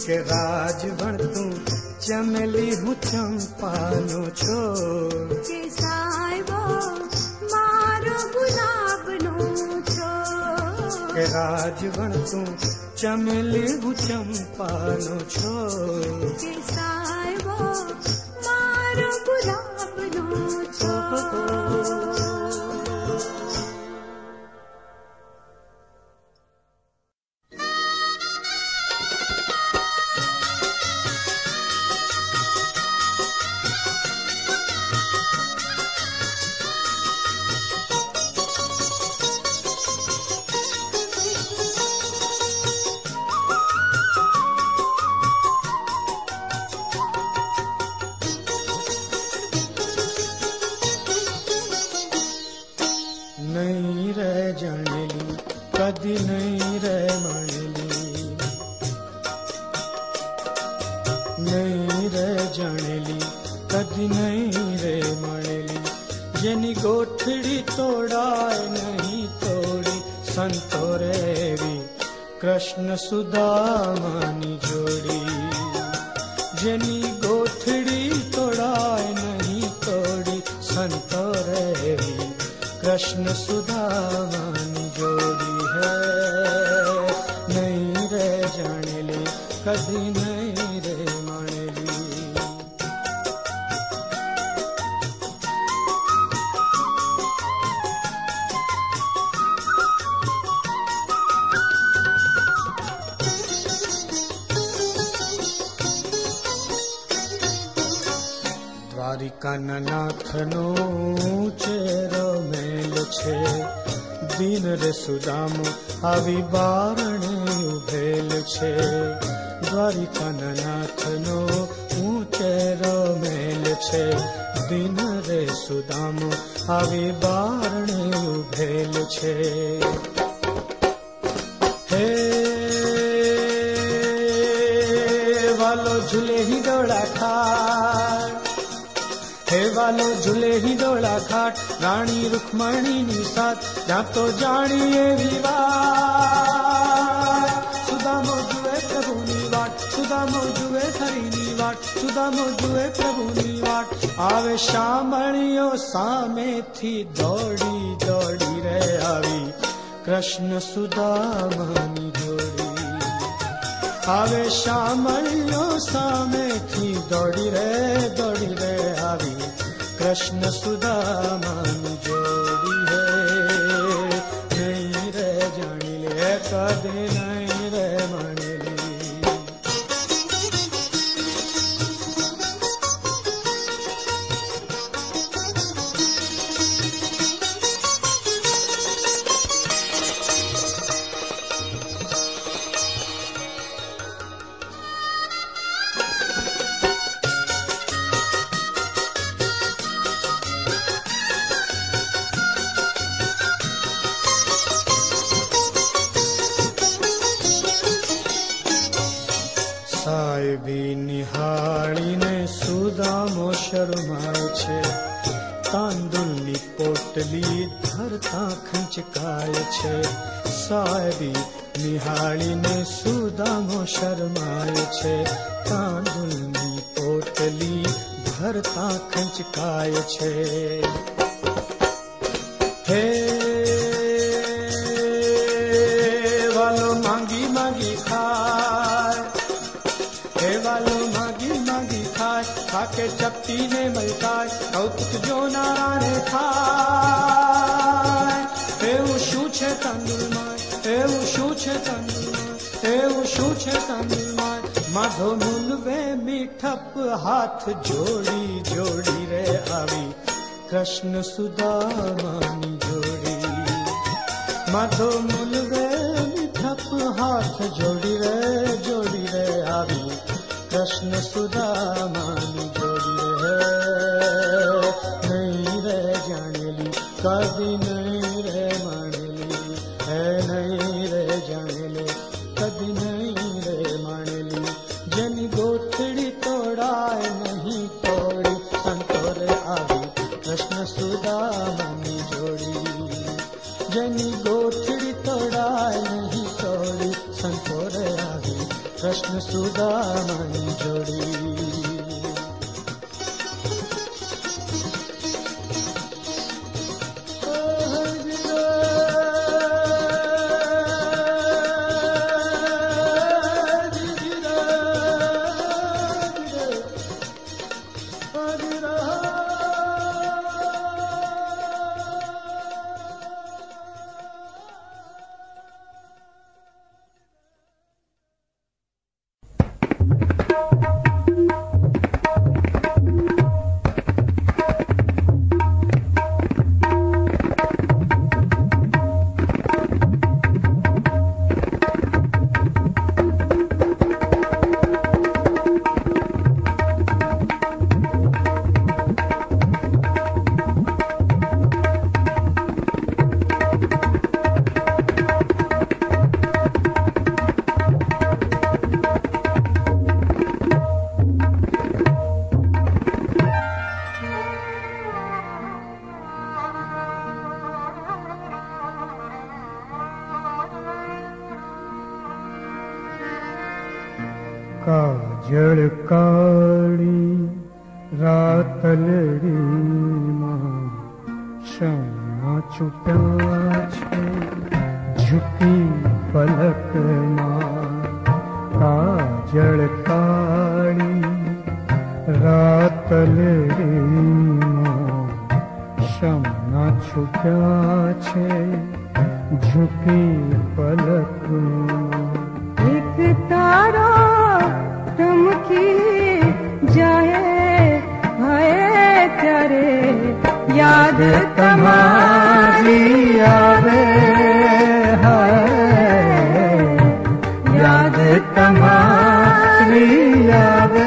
के राजवण तू चमेली हूँ चंपानो छोड़ के साहिबो मारो गुलाबनो छोड़ के राजवण तू चमेली हूँ चंपानो छोड़ के साहिबो मारो गुलाबनो छोड़ नहीं रह जानेली कदी नहीं रह मानेली नहीं रह जानेली कदी नहीं रह मानेली जेनी गोठड़ी तोड़ाए नहीं तोड़ी संतोरे भी कृष्ण सुदामानी जोड़ी जेनी गोठड़ी तोड़ाए नहीं तोड़ी संतोरे भी कृष्ण सुदामानी जोड़ी है नहीं रह जानेली कभी नहीं रह मानेली દ્વારિકાના નાથનો ચેરો મેલ છે દિન રે સુદામો આવી બારણે ઉભેલ છે દ્વારિકાના નાથનો ચેરો મેલ છે દિન રે સુદામો આવી બારણે ઉભેલ છે હે વાલો ઝૂલે હી દોડા ખાટ हे वालो झूले ही डोला खाट रानी रुक्मणी नी साथ जा तो जानिए विवाद सुदामो जुए प्रभु नी वाट सुदामो जुए हरि नी वाट सुदामो जुए प्रभु नी वाट आवे शामणियो सामे थी दौड़ी दौड़ी रे आवी कृष्ण सुदामानी जोड़ी आवे शामणियो सामे थी दौड़ी रे आवी कृष्ण सुदामानी जोड़ी है नहीं रे जानी ले कदे नहीं रे मानेली સાહેબી નિહાળીને સુદામો શરમાય છે તાંદુલની પોટલી ધરતા ખંચકાય છે સાહેબી નિહાળીને સુદામો શરમાય છે તાંદુલની પોટલી ધરતા ખંચકાય છે હે વાલો માંગી માંગી ખાય हे वालो मागी मागी खाए खाके चपटी ने मलकाय कौतुक जो नारायण खाए એવું શું છે તાંદુલમાં એવું શું છે તાંદુલમાં એવું શું છે તાંદુલમાં માધો મુલવે મીઠપ હાથ જોડી જોડી રે આવી कृष्ण सुदामानी जोड़ी माधो मुलवे मीठप हाथ जोड़ी रे आवी कृष्ण सुदामानी जोड़ी रे नहीं रे जानेली कभी नहीं रे मानेली है नहीं रे जानेली कभी नहीं रे मानेली जनी गोथड़ी तोड़ाए नहीं तोड़ी संतोरे आवी कृष्ण सुदामानी जोड़ी जनी गोथड़ी तोड़ाए नहीं तोड़ी संतोरे आवी कृष्ण सुदामन जोड़ी। काजळ काळी रातलड़ी मां क्षमा छुट्या छे झुकी पलक मां। काजळ काळी रातलड़ी मां क्षमा छुट्या छे झुकी पलक मां। एक तारा चमकी जाए हाय त्यारे याद तुम्हारी आवे हाय याद तुम्हारी आवे।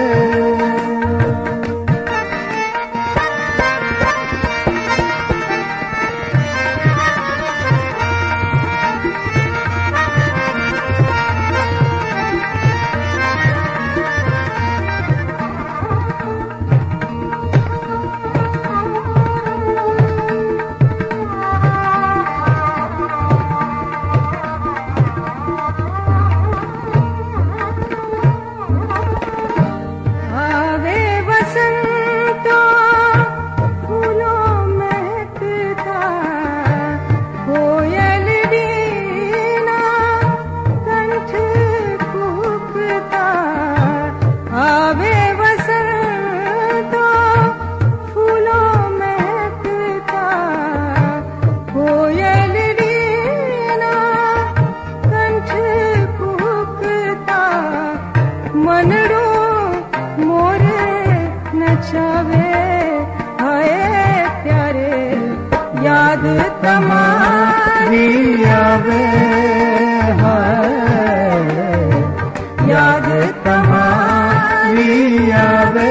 याद तुम्हारी आवे हाय याद तुम्हारी आवे।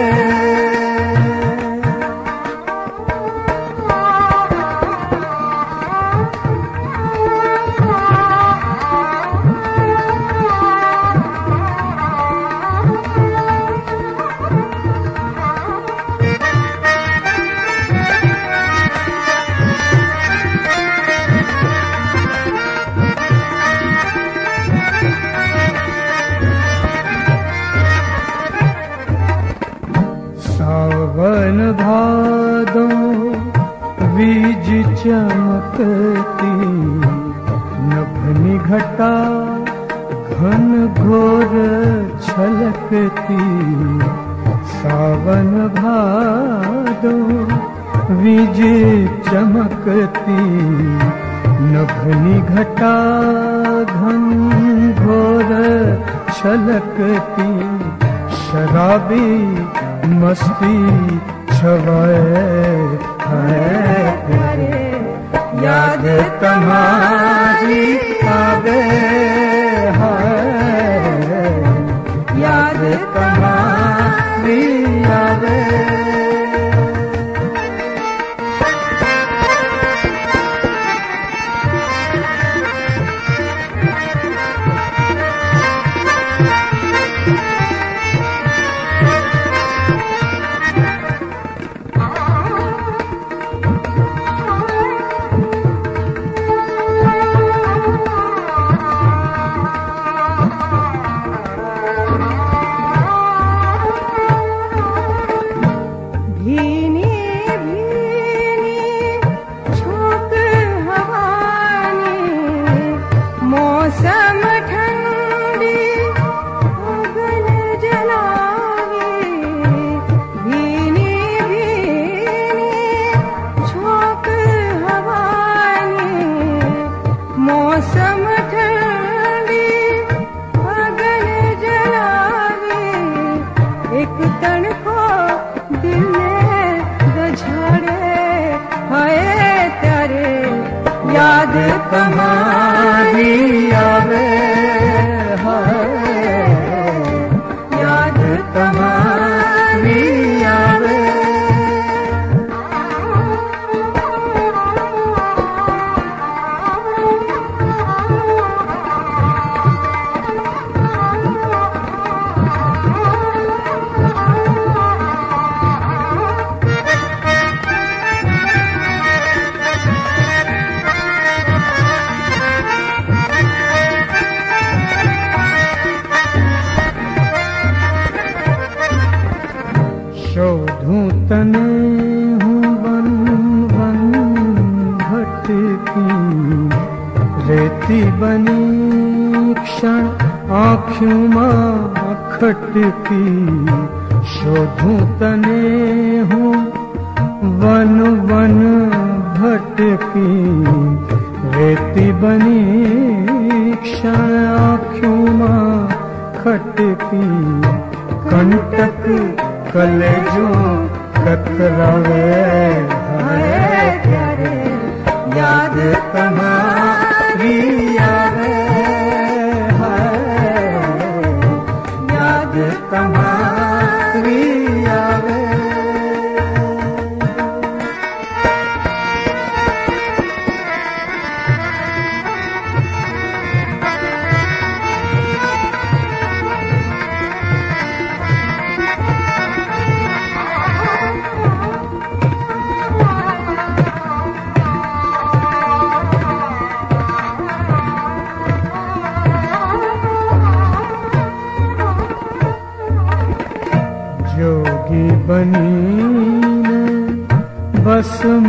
सावन भादो बीज चमकती नभनी घटा घन घोर छलकती। सावन भादो बीज चमकती नभनी घटा घन घोर छलकती। शराबी मस्ती छवाए है प्यारे याद तुम्हारी आवे है याद तुम्हारी आवे। शोधूं तने हूँ वन वन भटकी, रेती बनी क्षण आँखों मां खटकी। शोधूं तने हूँ वन वन भटकी, रेती बनी क्षण आँखों मां खटकी। कंटक कलेजों कतरावे हाय प्यारे, याद तुम्हारी आवे हाय, याद तुम्हारी आवे। जोगी बनी ने बसम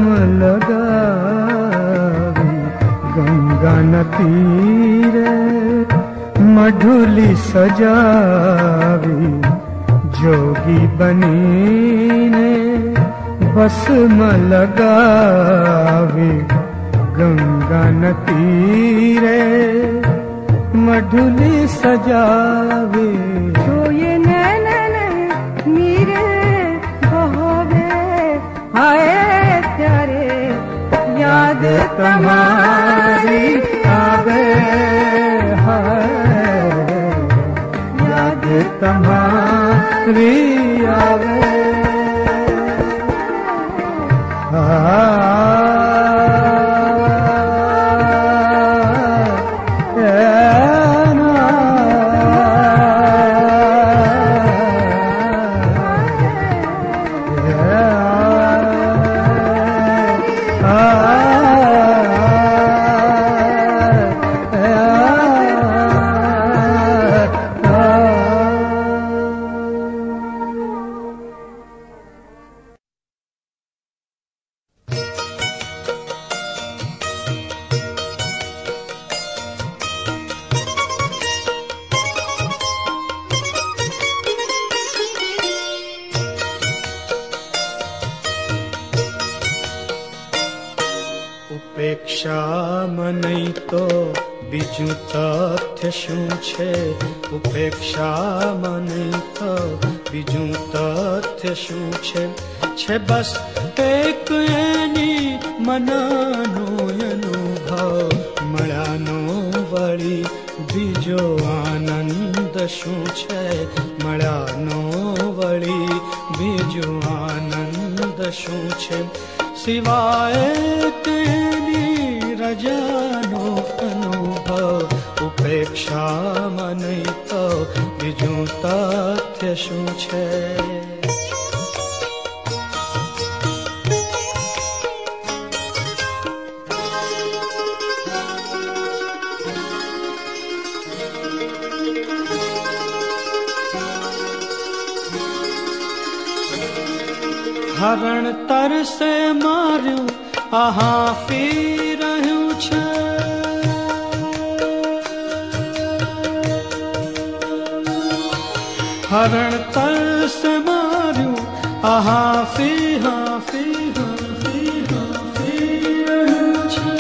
लगावी, गंगा न तीरे मधुली सजावी। जोगी बनी ने बसम लगावी, गंगा न तीरे मधुली सजावी। जो ये नैनन मीरे बहोगे हाय प्यारे, याद तुम्हारी आवे हाय, याद तुम्हारी आवे। उपेक्षा मनै तो बीजू तथ्य શું છે? ઉપેક્ષા મनै તો બીજું તથ્ય શું છે? છે બસ એક એની મનનો અનુભવ, મળ્યાનો વળી બીજો આનંદ શું છે? મળ્યાનો વળી બીજો આનંદ શું છે? સિવાય તેની રજાનો અનુભવ, ઉપેક્ષામાં નહીં તો બીજું તથ્ય શું છે? હરણ તરસે માર્યું આ હાંફી રહ્યું છે, હરણ તરસે માર્યું આ હાંફી હાંફી હાંફી હાંફી રહ્યું છે.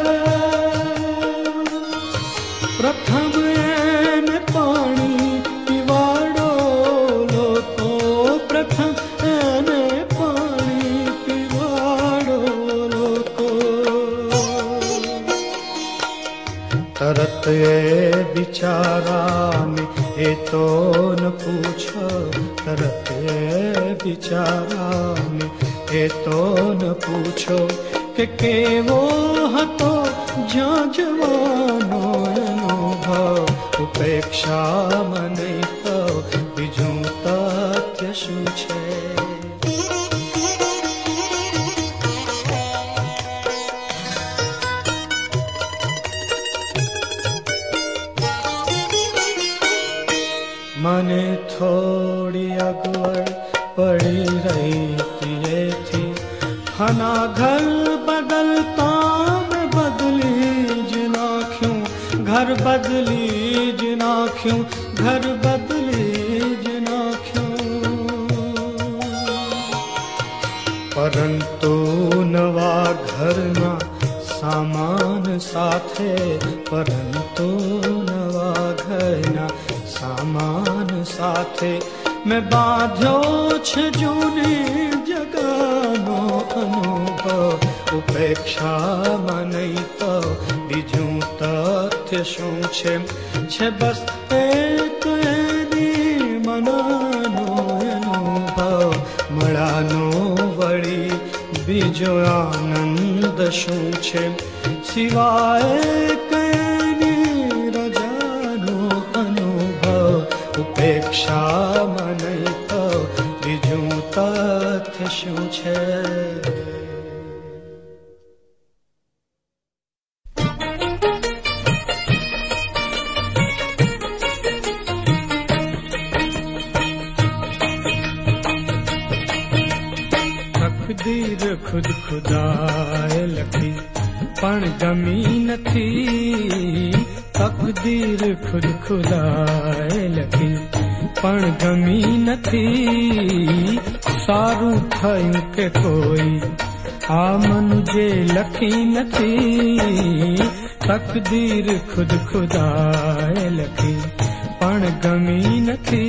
પ્રથમ એને પાણી પીવાડો લોકો, પ્રથમ એને तरत ये बिचाराने ये तो न पूछो, तरत ये बिचाराने ये तो न पूछो कि केवो हतो ज्यां जवानो अनुभव, उपेक्षाમાં નહીં તો બીજું તથ્ય શું છે? મને થોડી અગવડ પડી રહી हना घर बदलता मैं बदली जना क्यों घर बदली जना क्यों घर बदली जना क्यों परंतु नवा घर ना सामान साथे परंतु नवा घर ना सामान साथे मैं बांध्यो छ जूनी जगनो अनुभव उपेक्षा नहीं तो बीजू तथ्य शू छे बस एक एनी मनानो अनुभव मळानो वળી बीजो आनंद शू छे सिवाय कएनी रजानो अनुभव उपेक्षा नहीं तो बीजू तथ्य शू छे तकदीर खुद खुदाए लखी पण गमी नथी तकदीर खुद खुदाए लखी पण गमी नथी सारू थयूं के कोई आ मनुजे लखी नथी तकदीर खुद खुदाए लखी पण गमी नथी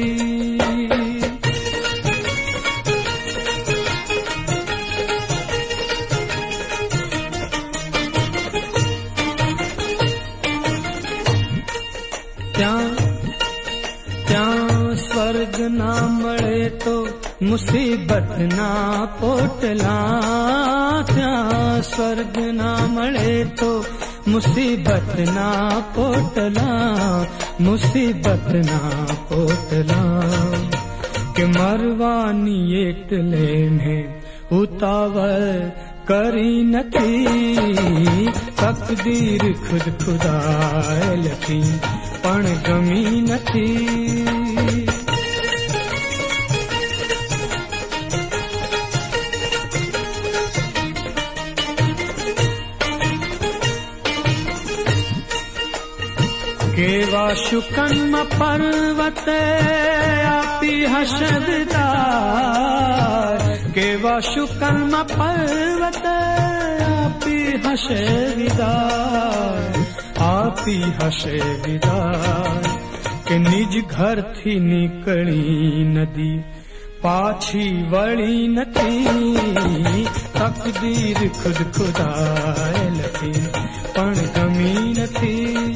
स्वर्ग ना मळे तो मुसीबत ना पोटला त्यां स्वर्ग ना मळे तो मुसीबत ना पोटला मुसीबत ना पोटला के मरवानी एटले में उतावल करी नथी तकदीर खुद खुदाए लखी पण गमी नथी केवा शुकन्म पर्वत आपी हशविदार केवा शुकन्म पर्वत आपी हशविदार आपी हशविदार के निज घर थी निकली नदी पाछी वળી नथी तकदीर खुद खुदाए लखी पण गमी नथी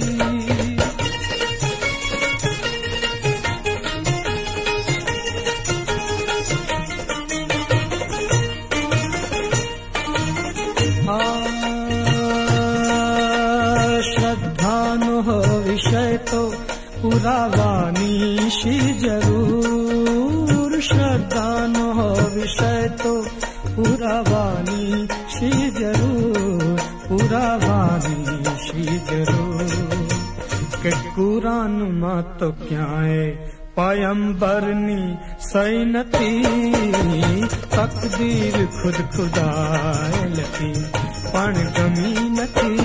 श्रद्धानो हो विषय तो पुरावानी शी जरूर श्रद्धानो हो विषय तो पुरावानी शी जरूर पुरावानी शी जरूर के कुरान मा तो क्या है पायंबरनी सही नथी तकदीर खुद खुदाए लखी पण गमी नथी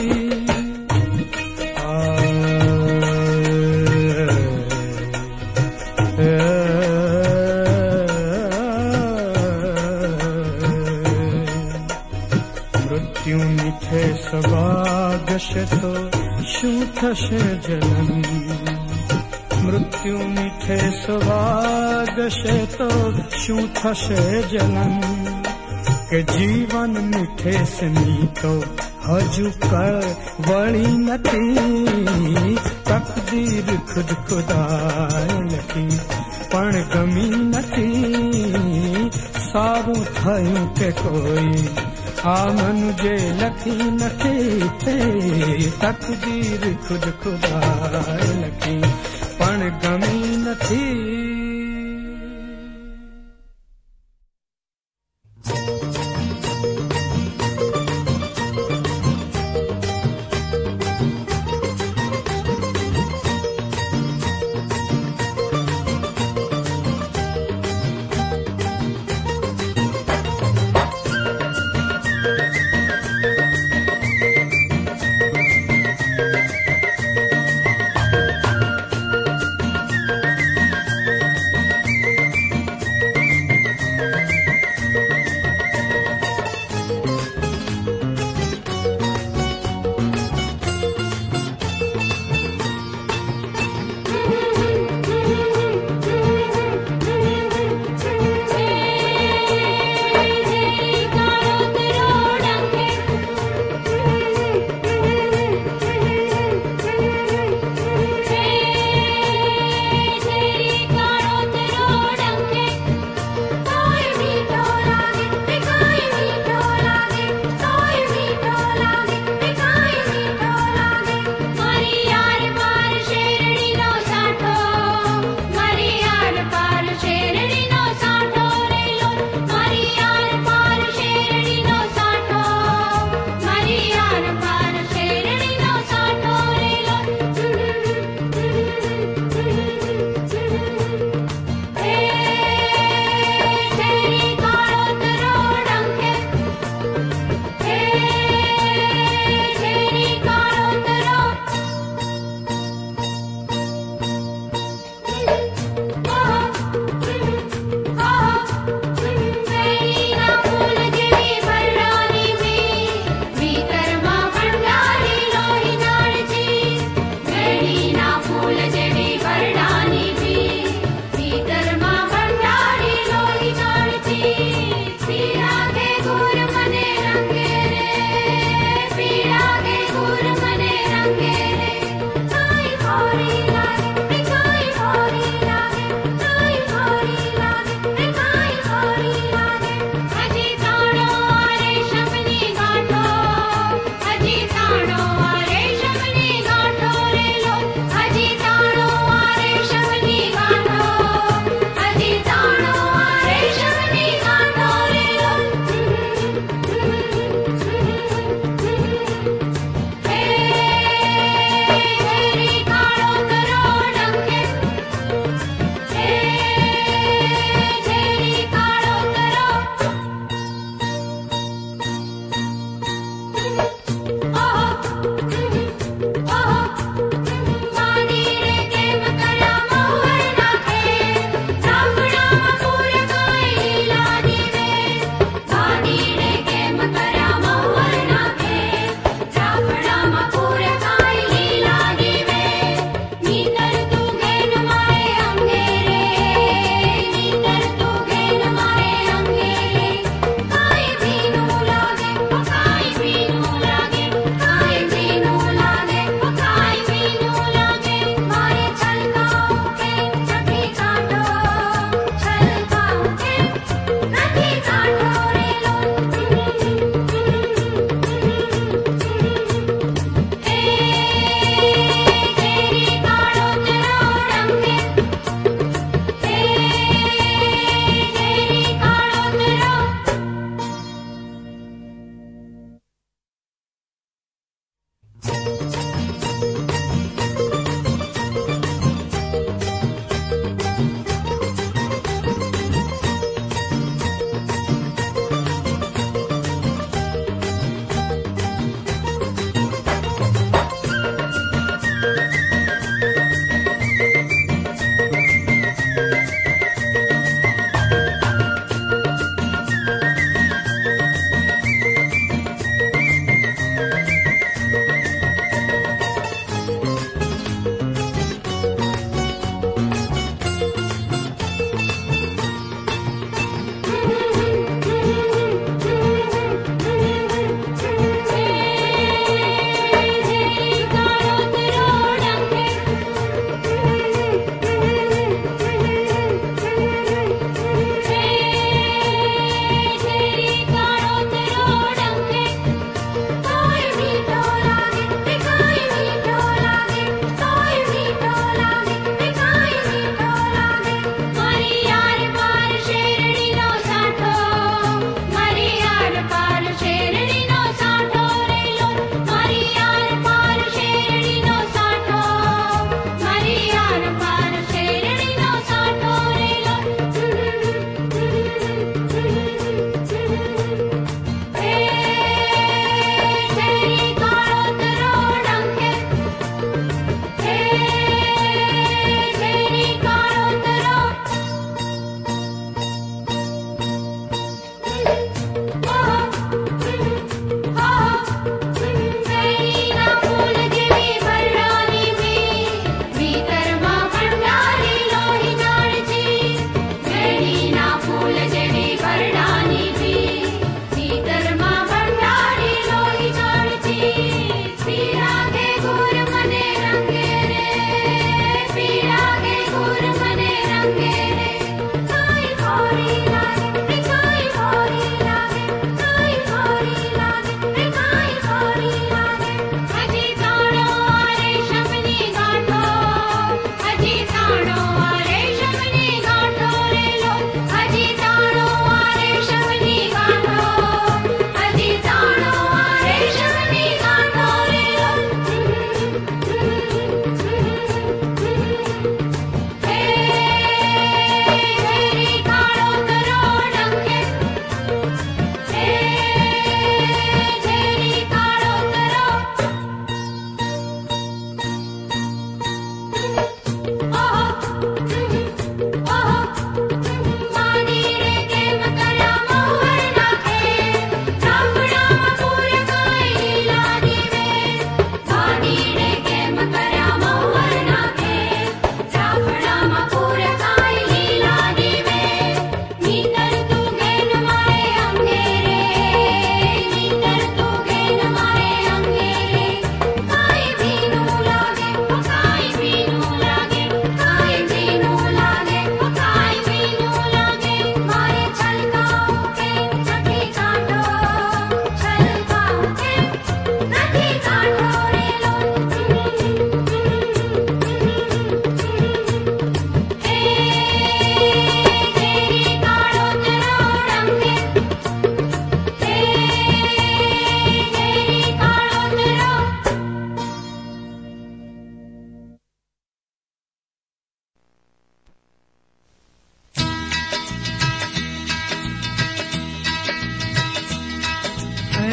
मृत्यु मिठे स्वागश तो शू थशे जलन मृत्यु मिठे स्वागश तो शू थशे जलन के जीवन मिठे सनी तो हजू कर वળી नथी तकदीर खुद खुदाए लखी पण गमी नथी सारू थयूं के कोई आ मनुजे लखी नथी तकदीर खुद खुदाए लखी पण गमी नथी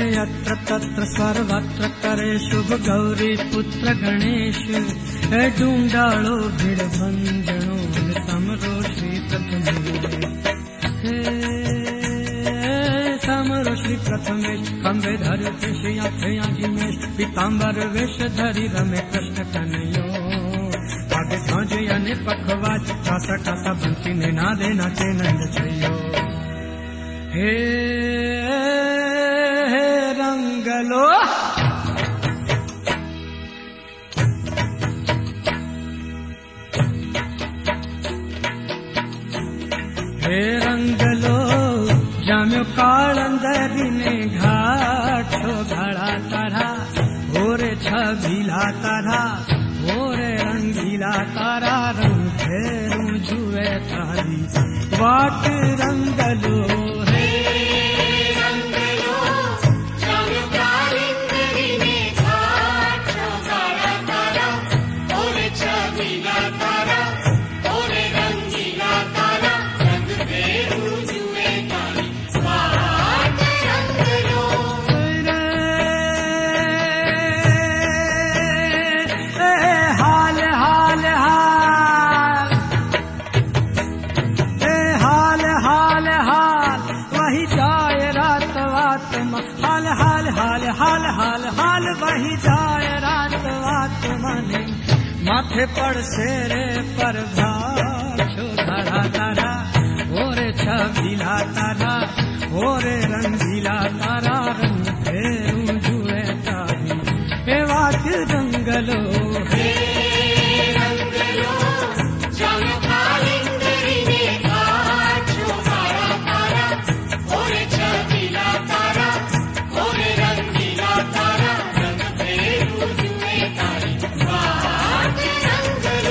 यत्र तत्र सर्वत्र करे शुभ गौरी पुत्र गणेश हे डूंडाळो भिड़ भंजनो समरो श्री प्रथमेश हे समरो श्री प्रथमेश खंबे धर कृष्ण जिमेश पीताम्बर वेश धरि रमे कृष्ण कन्हैयो आगे ध्वज अने पखवाज कासा कासा बंसी ने नादे नाचे नंद छैयो हे रंगलो हे रंगलो जाम्यो काळंदरी ने घाट छो घड़ा तारा ओरे छबीला तारा ओरे रंगीला तारा रंग फेरू जुए तारी वाट रंगलो हे हाल वही जाए रात वात माने माथे पर शेरे पर छो धरा तारा ओरे छबीला तारा ओरे रंगीला तारा रंग फेरू जुए तारी हे वाट रंगलो हे रंगलो जानो कालिंदरी ने घाट छो घड़ा तारा ओरे छबीला तारा ओरे रंगीला तारा रंग फेरू जुए तारी वाट रंगलो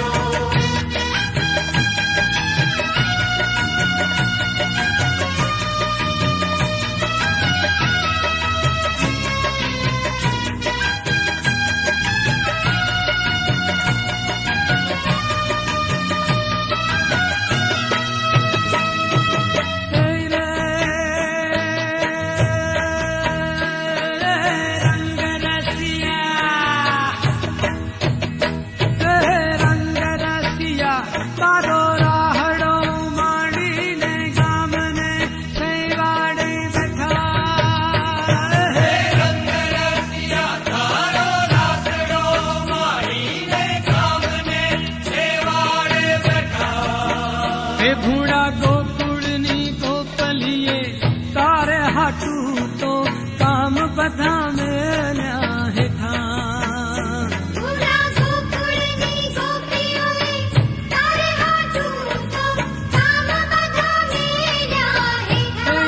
भूड़ा गोकुड़नी गोपलिए तारे हाटू तो काम बधा में है था भूड़ा गोकुड़नी गोपियों तारे हाटू तो काम बधा में है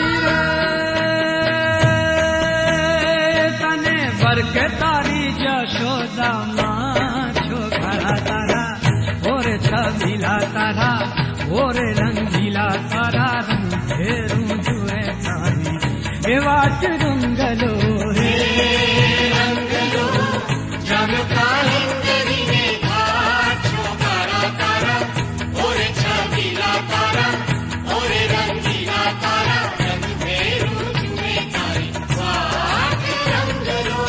तने वर के तारी यशोदा माँ छो घड़ा तारा और छबीला तारा ओरे रंगीला तारा रंग फेरू जुए तारी हे वाट रंगलो हे रंगलो जानो कालिंदरी ने घाट छो घड़ा तारा ओरे छबीला तारा ओरे रंगीला तारा रंग फेरू जुए तारी वाट रंगलो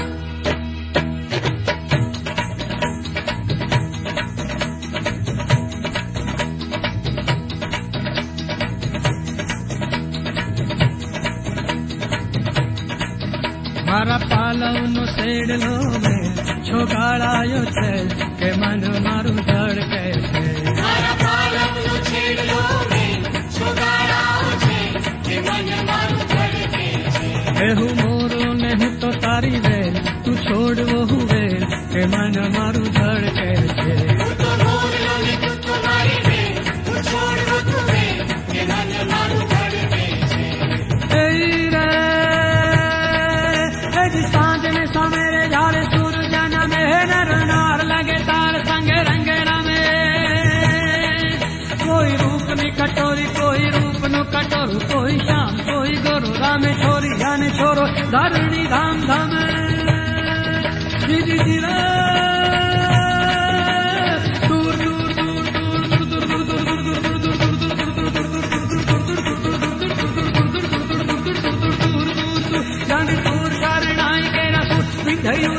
मारा पालवनो सेडलो में छोगाड़ायो छे के मन मारू धड़के छे मारा पालवनो सेडलो में छोगाड़ायो छे के मन मारू धड़के छे एहू मोरो नेहू तो तारी वेल तू छोड़ वो वेल के मन मारू धड़के छे तू तो मोरो ने तू तो मारी वेल तू छोड़ वो वेल के मन मारू धड़के छे सांझ में सवेरे झाले सूरज में नर नार लगे तार संग रंगेरा में कोई रूप नी कटोरी कोई रूप नु कटोरू कोई शाम कोई गोरो रामे छोरी जाने छोरो धरणी धाम धाम जी जी जी दूर दूर दूर दूर दूर दूर दूर दूर दूर दूर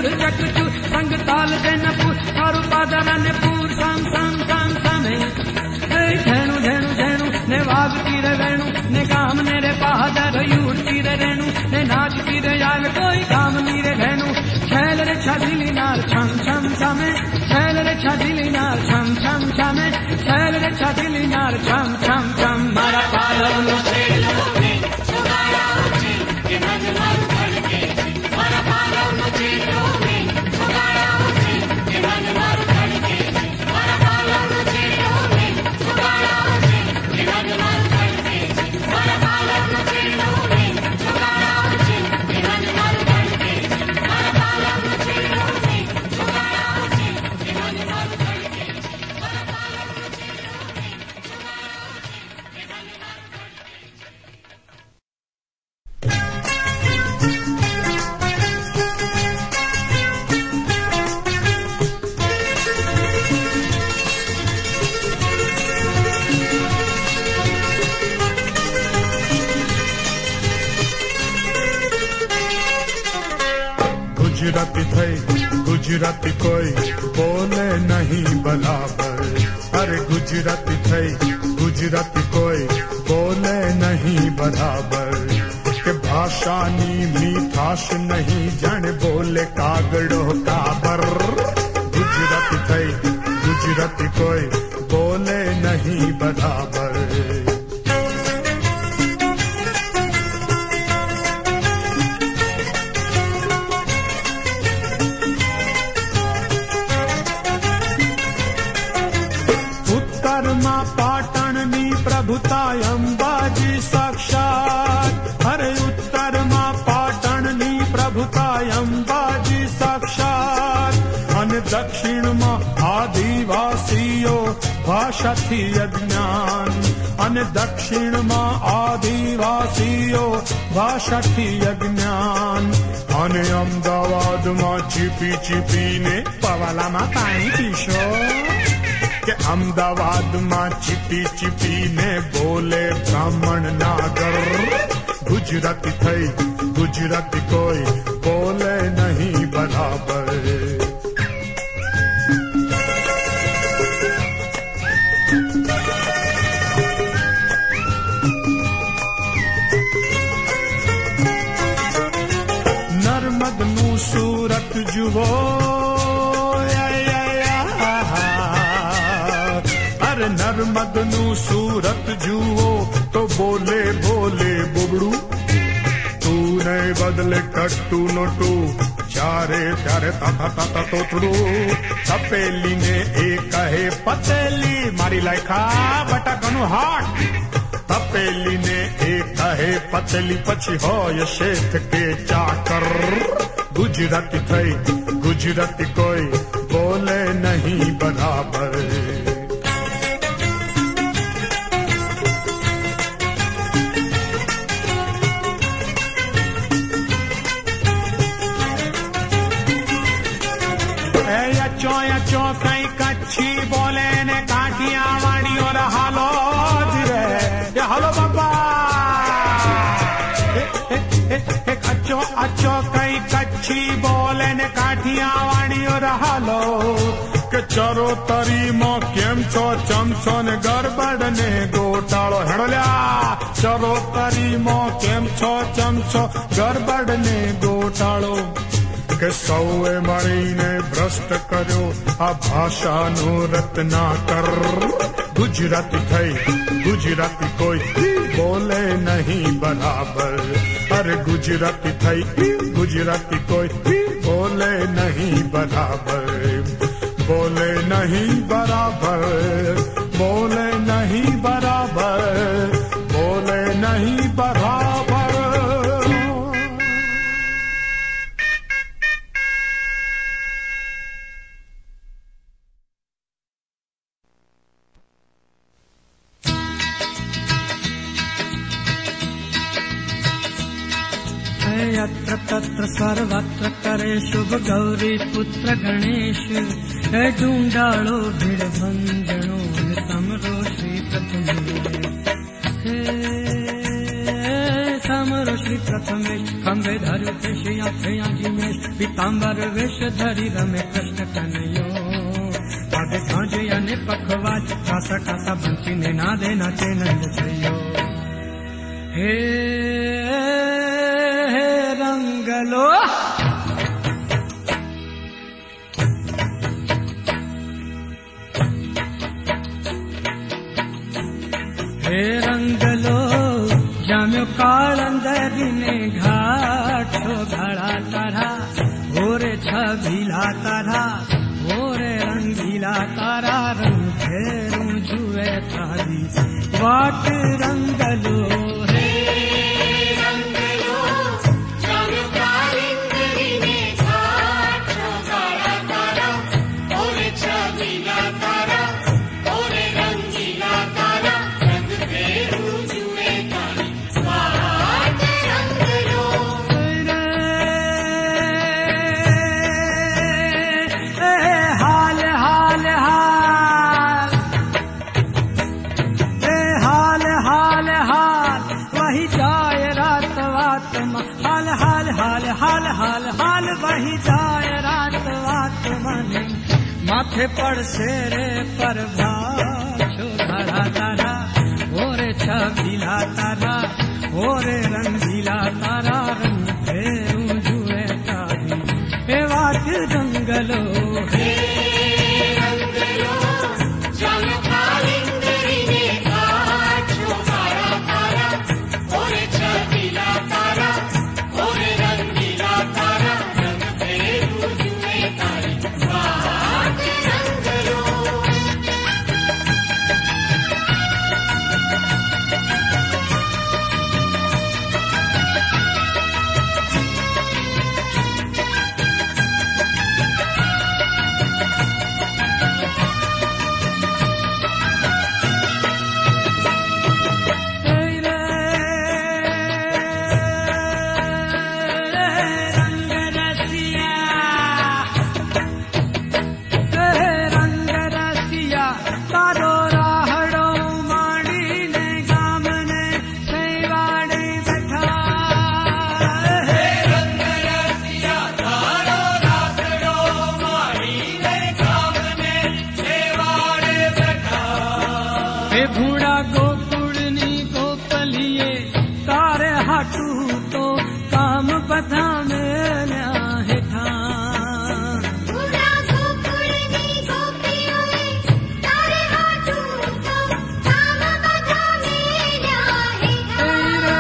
चुड़ चक चू संग ताल दे न पूर थारू पादर ने पूर सम सम सम समे धेनु धेनु धेनु ने वागती रे वेणु ने काम ने रे पादर यूरती रे रेणु ने नाचती रे यार कोई काम नी रे धेनु छैल रे छादिली नार छम छम छमे छैल रे छादिली नार छम छम छमे छैल रे छादिली नार छम छम छम मारा पालव नो छेड़लो में छुगाड़ा छे के मन मन धड़के मारा पालव नो छेड़लो में छुगाड़ा छे के मन मन धड़के मारा पालव नो छेड़लो में छुगाड़ा छे के मन मन धड़के मारा पालव नो छेड़लो में छुगाड़ा छे के मन मन धड़के मारा पालव नो छेड़लो में छुगाड़ा छे के मन मन धड़के मारा पालव नो छेड़लो में छुगाड़ा छे के मन मन गुजराती थे गुजराती कोई बोले नहीं बराबर अरे गुजराती थे गुजराती कोई बोले नहीं बराबर के भाषा नी मीठास नहीं जन बोले कागड़ो काबर गुजराती थे गुजराती कोई बोले नहीं बराबर प्रभुता अंबाजी साक्षात अरे उत्तर मां पाटण नी प्रभुता अंबाजी साक्षात अने दक्षिण मां आदिवासीओ भाषा थी अज्ञान अने दक्षिण मां आदिवासीओ भाषा थी अज्ञान अने अमदावाद मां चीपी चीपी ने पवाला मां पाणी पीशो के अहमदाबाद मां चिपी चिपी ने बोले ब्राह्मण नागर गुजराती थई गुजराती कोई बोले नहीं बराबर नर्मद नु सूरत जुवो नर्मद नु सूरत जुओ तो बोले बोले बुबड़ू तू नहीं बदले कट्टू नोटू चारे चारे ताता ताता तोतड़ू तपेली ने एक कहे पतेली मारी लाइखा बटाकनु हाट तपेली ने एक कहे पतेली पछी हो ये शेठ के चाकर गुजराती थई गुजराती कोई बोले नहीं बराबर चो कई कच्छी बोले ने काठिया वाणी और हालो धीरे हालो बाबा अच्छो अच्छो कई कच्छी बोले ने काठिया वाणी और हालो के चरो तरी मो केम छो चमचो ने गड़बड़ ने गोटाळो हेड़ोल्या चरो तरी मो केम छो चमचो गड़बड़ ने गोटाळो के सौए मणिने भ्रष्ट कर्यो आ भाषा नो रत्नाकर गुजराती थई गुजराती कोई बोले नहीं बराबर अरे गुजराती थई गुजराती कोई बोले नहीं बराबर बोले नहीं बराबर बोले नहीं बराबर बोले नहीं बराबर यत्र तत्र सर्वत्र करे शुभ गौरी पुत्र गणेश हे ढूंढाड़ो भिड़ भंजनो समरो श्री प्रथम हे समरो श्री धरी प्रथमेश खंबे धरि कृष्या थया जिमेश पीतांबर वेश धरी रमे कृष्ण कन्हैयो आगे कांजे अने पखवाज कासा कासा बंसी ने नादे नाचे नंद छयो हे रंगलो हे रंगलो जाम्यो काळंदरी ने घाट छो घड़ा तारा ओरे छबीला तारा ओरे रंगीला तारा रंग फेरू जुए थारी वाट रंगलो हे रंगलो जाम्यो काळंदरी ने घाट छो घड़ा तारा ओरे छबीला तारा ओरे रंगीला तारा रंग फेरू जुए थारी वाट रंगलो हाल हाल हाल हाल हाल हाल वही जाए रात वात हाल हाल हाल हाल हाल हाल वही जाए रात वात मने माथे पर शेरे पर छो धरा तारा ओरे छबीला तारा ओरे रंगीला तारा रंग फेरू जुए तारी ए वाट जंगलो हे रंगलो जाम्यो काळंदरी ने घाट छो घड़ा तारा ओरे छबीला तारा ओरे रंगीला तारा रंग फेरू जुए तारी वाट रंगलो रंग रसिया तारो राहड़ो माड़ी ने गाम ने सेवाड़े बैठा रंग रसिया तारो राहड़ो माड़ी ने गाम ने सेवाड़े बैठा हे भूड़ा गोकुड़नी गोपलिए तारे हाटू तो काम बधा मेल्या हेठा पूरा गोकुळनी गोपियों तारे हाथू तो काम बधा मेल्या हेठा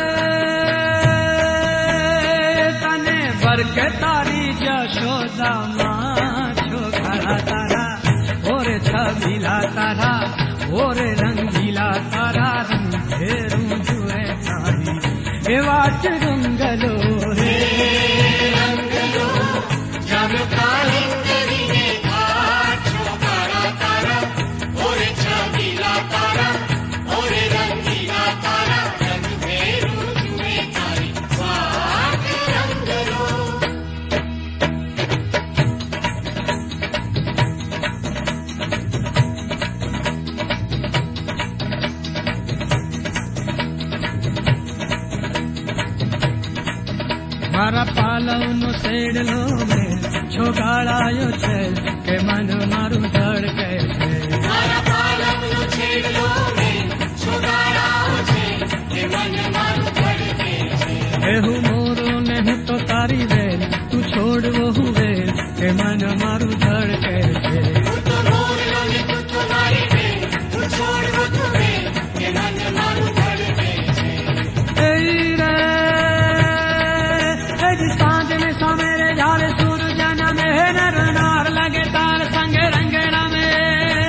तने वर्ग तारी जशोदा मां छो घड़ा तारा ओरे छबीला तारा ओरे रंगीला तारा रंग फेरू जुए तारी हे वाट रंगलो हे रंगलो जाम्यो काळंदरी ने घाट छो घड़ा तारा ओरे छबीला तारा ओरे रंगीला तारा रंग फेरू जुए तारी वाट रंगलो मारा पालवनो सेडलो में छोगाड़ायो छे के मन मारू धड़के छे मारा पालवनो छेड़लो में छोगाड़ाओ छे के मन मारू धड़के छे एहू मोरो ने हूँ तो तारी वेल तू छोड़ वो वेल के मन मारू धड़के छे तू तो मोरलो ने तू तो मारी वे तू छोड़ वो तू वे के मन मारू धड़के छे जी सांझ में सवेरे झाले सूरज न में नर नार लगे तार संग रंगड़ा में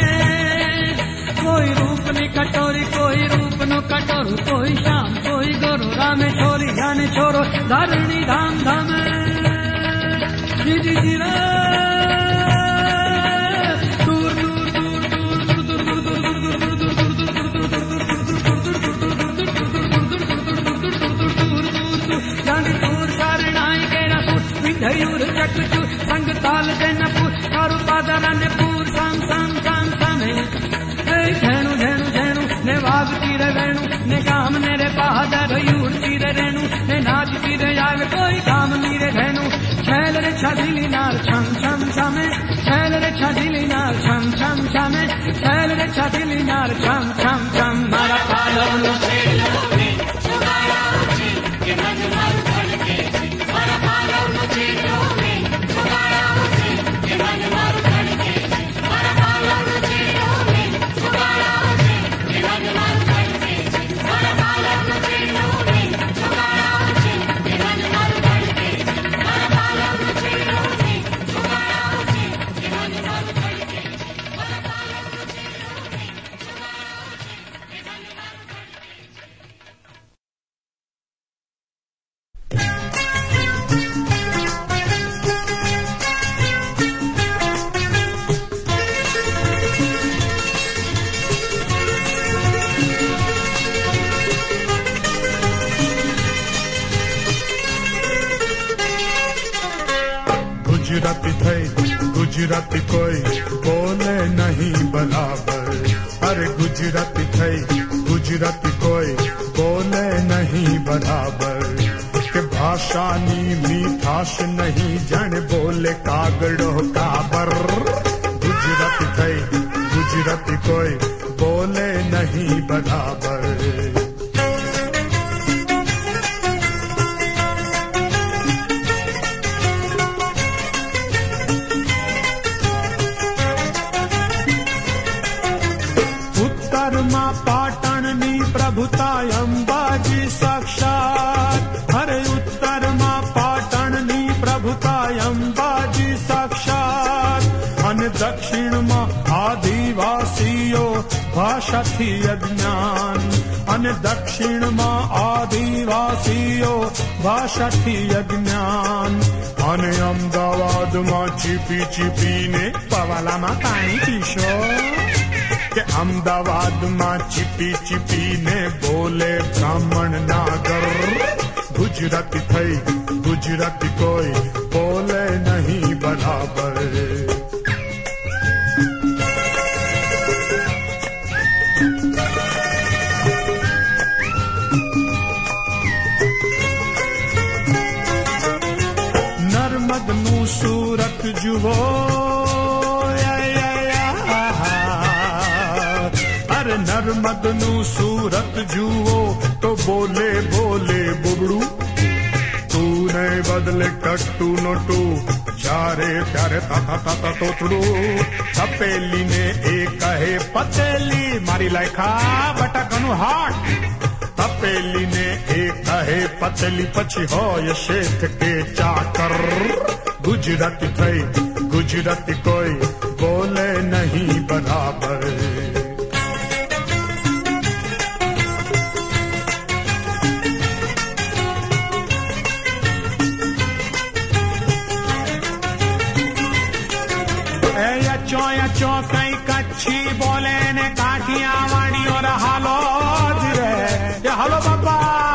कोई रूप नी कटोरी कोई रूप नो कटोरू कोई शाम कोई गोरो राम छोरी जाने छोरो धरणी धाम धाम जी जी जी रे दूर दूर दूर दूर दूर दूर दूर दूर दूर दूर शरणाई के रसूल विधयुर चकचू संग ताल जनपुर कारू पादरन पूर सम सम सम समे झेणु झेणु झेणु ने वाग तीर वेणु ने काम ने रे बहादर यूर तीर रेणु ने छादिली नार छम छम छमे छैल रे छादिली नार छम छम छमे छैल रे छादिली नार छम छम छम मारा पालवनो छेड़लो में छुगाड़ा छे के मन मारू धड़के मारा पालवनो छेड़लो में छुगाड़ा छे के मन मारू धड़के मारा पालवनो छेड़लो में छुगाड़ा छे के मन मारू धड़के मारा पालवनो छेड़लो में छुगाड़ा छे के मन मारू धड़के मारा पालवनो छेड़लो में छुगाड़ा छे के मन मारू धड़के मारा पालवनो छेड़लो में छुगाड़ा छे के मन मारू गुजराती थे गुजराती कोई बोले नहीं बराबर अरे गुजराती थे गुजराती कोई बोले नहीं बराबर के भाषानी मीठास नहीं जन बोले कागड़ो काबर गुजराती थे गुजराती कोई बोले नहीं बराबर प्रभुताय अंबाजी साक्षात अरे उत्तर मां पाटण नी प्रभुताय अंबाजी साक्षात अने दक्षिण मां आदिवासीओ भाषा थी अज्ञान अने दक्षिण मां आदिवासीओ भाषा थी अज्ञान अने अमदावाद मां चीपी चीपी ने पवाला मां पाणी पीशो के अहमदाबाद मां चिपी चिपी ने बोले ब्राह्मण नागर गुजराती थई गुजराती कोई बोले नहीं बराबर नर्मद नु सूरत जुवो नर्मद नु सूरत जुओ तो बोले बोले बुबड़ू तू नहीं बदले कट्टू नोटू चारे प्यारे ताता ताता तोतड़ू तपेली ने एक कहे पतेली मारी लायखा बटाकनु हाट तपेली ने एक कहे पतेली पछी हो ये शेख के चाकर गुजराती थई गुजराती कोई बोले नहीं बराबर चो कई कच्छी बोले ने काठियावाड़ी और हालो रे ये हालो बाबा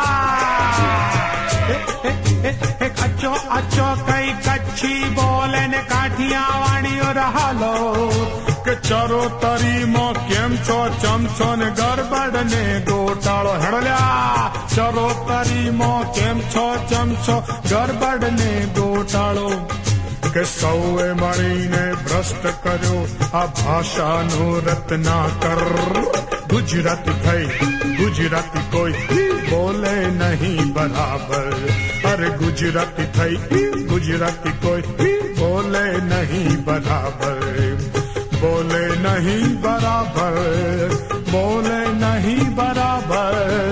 अच्छो अच्छो कई कच्छी बोले ने काठियावाड़ी और हालो के चरो तरी मो केम छो चमचो ने गड़बड़ ने गोटाळो हेड़ल्या चरो तरी मो केम छो चमचो गड़बड़ ने गोटाळो के सौए मणिने भ्रष्ट कर्यो आ भाषानो रत्नाकर गुजराती थई गुजराती कोई बोले नहीं बराबर अरे गुजराती थई गुजराती कोई बोले नहीं बराबर बोले नहीं बराबर बोले नहीं बराबर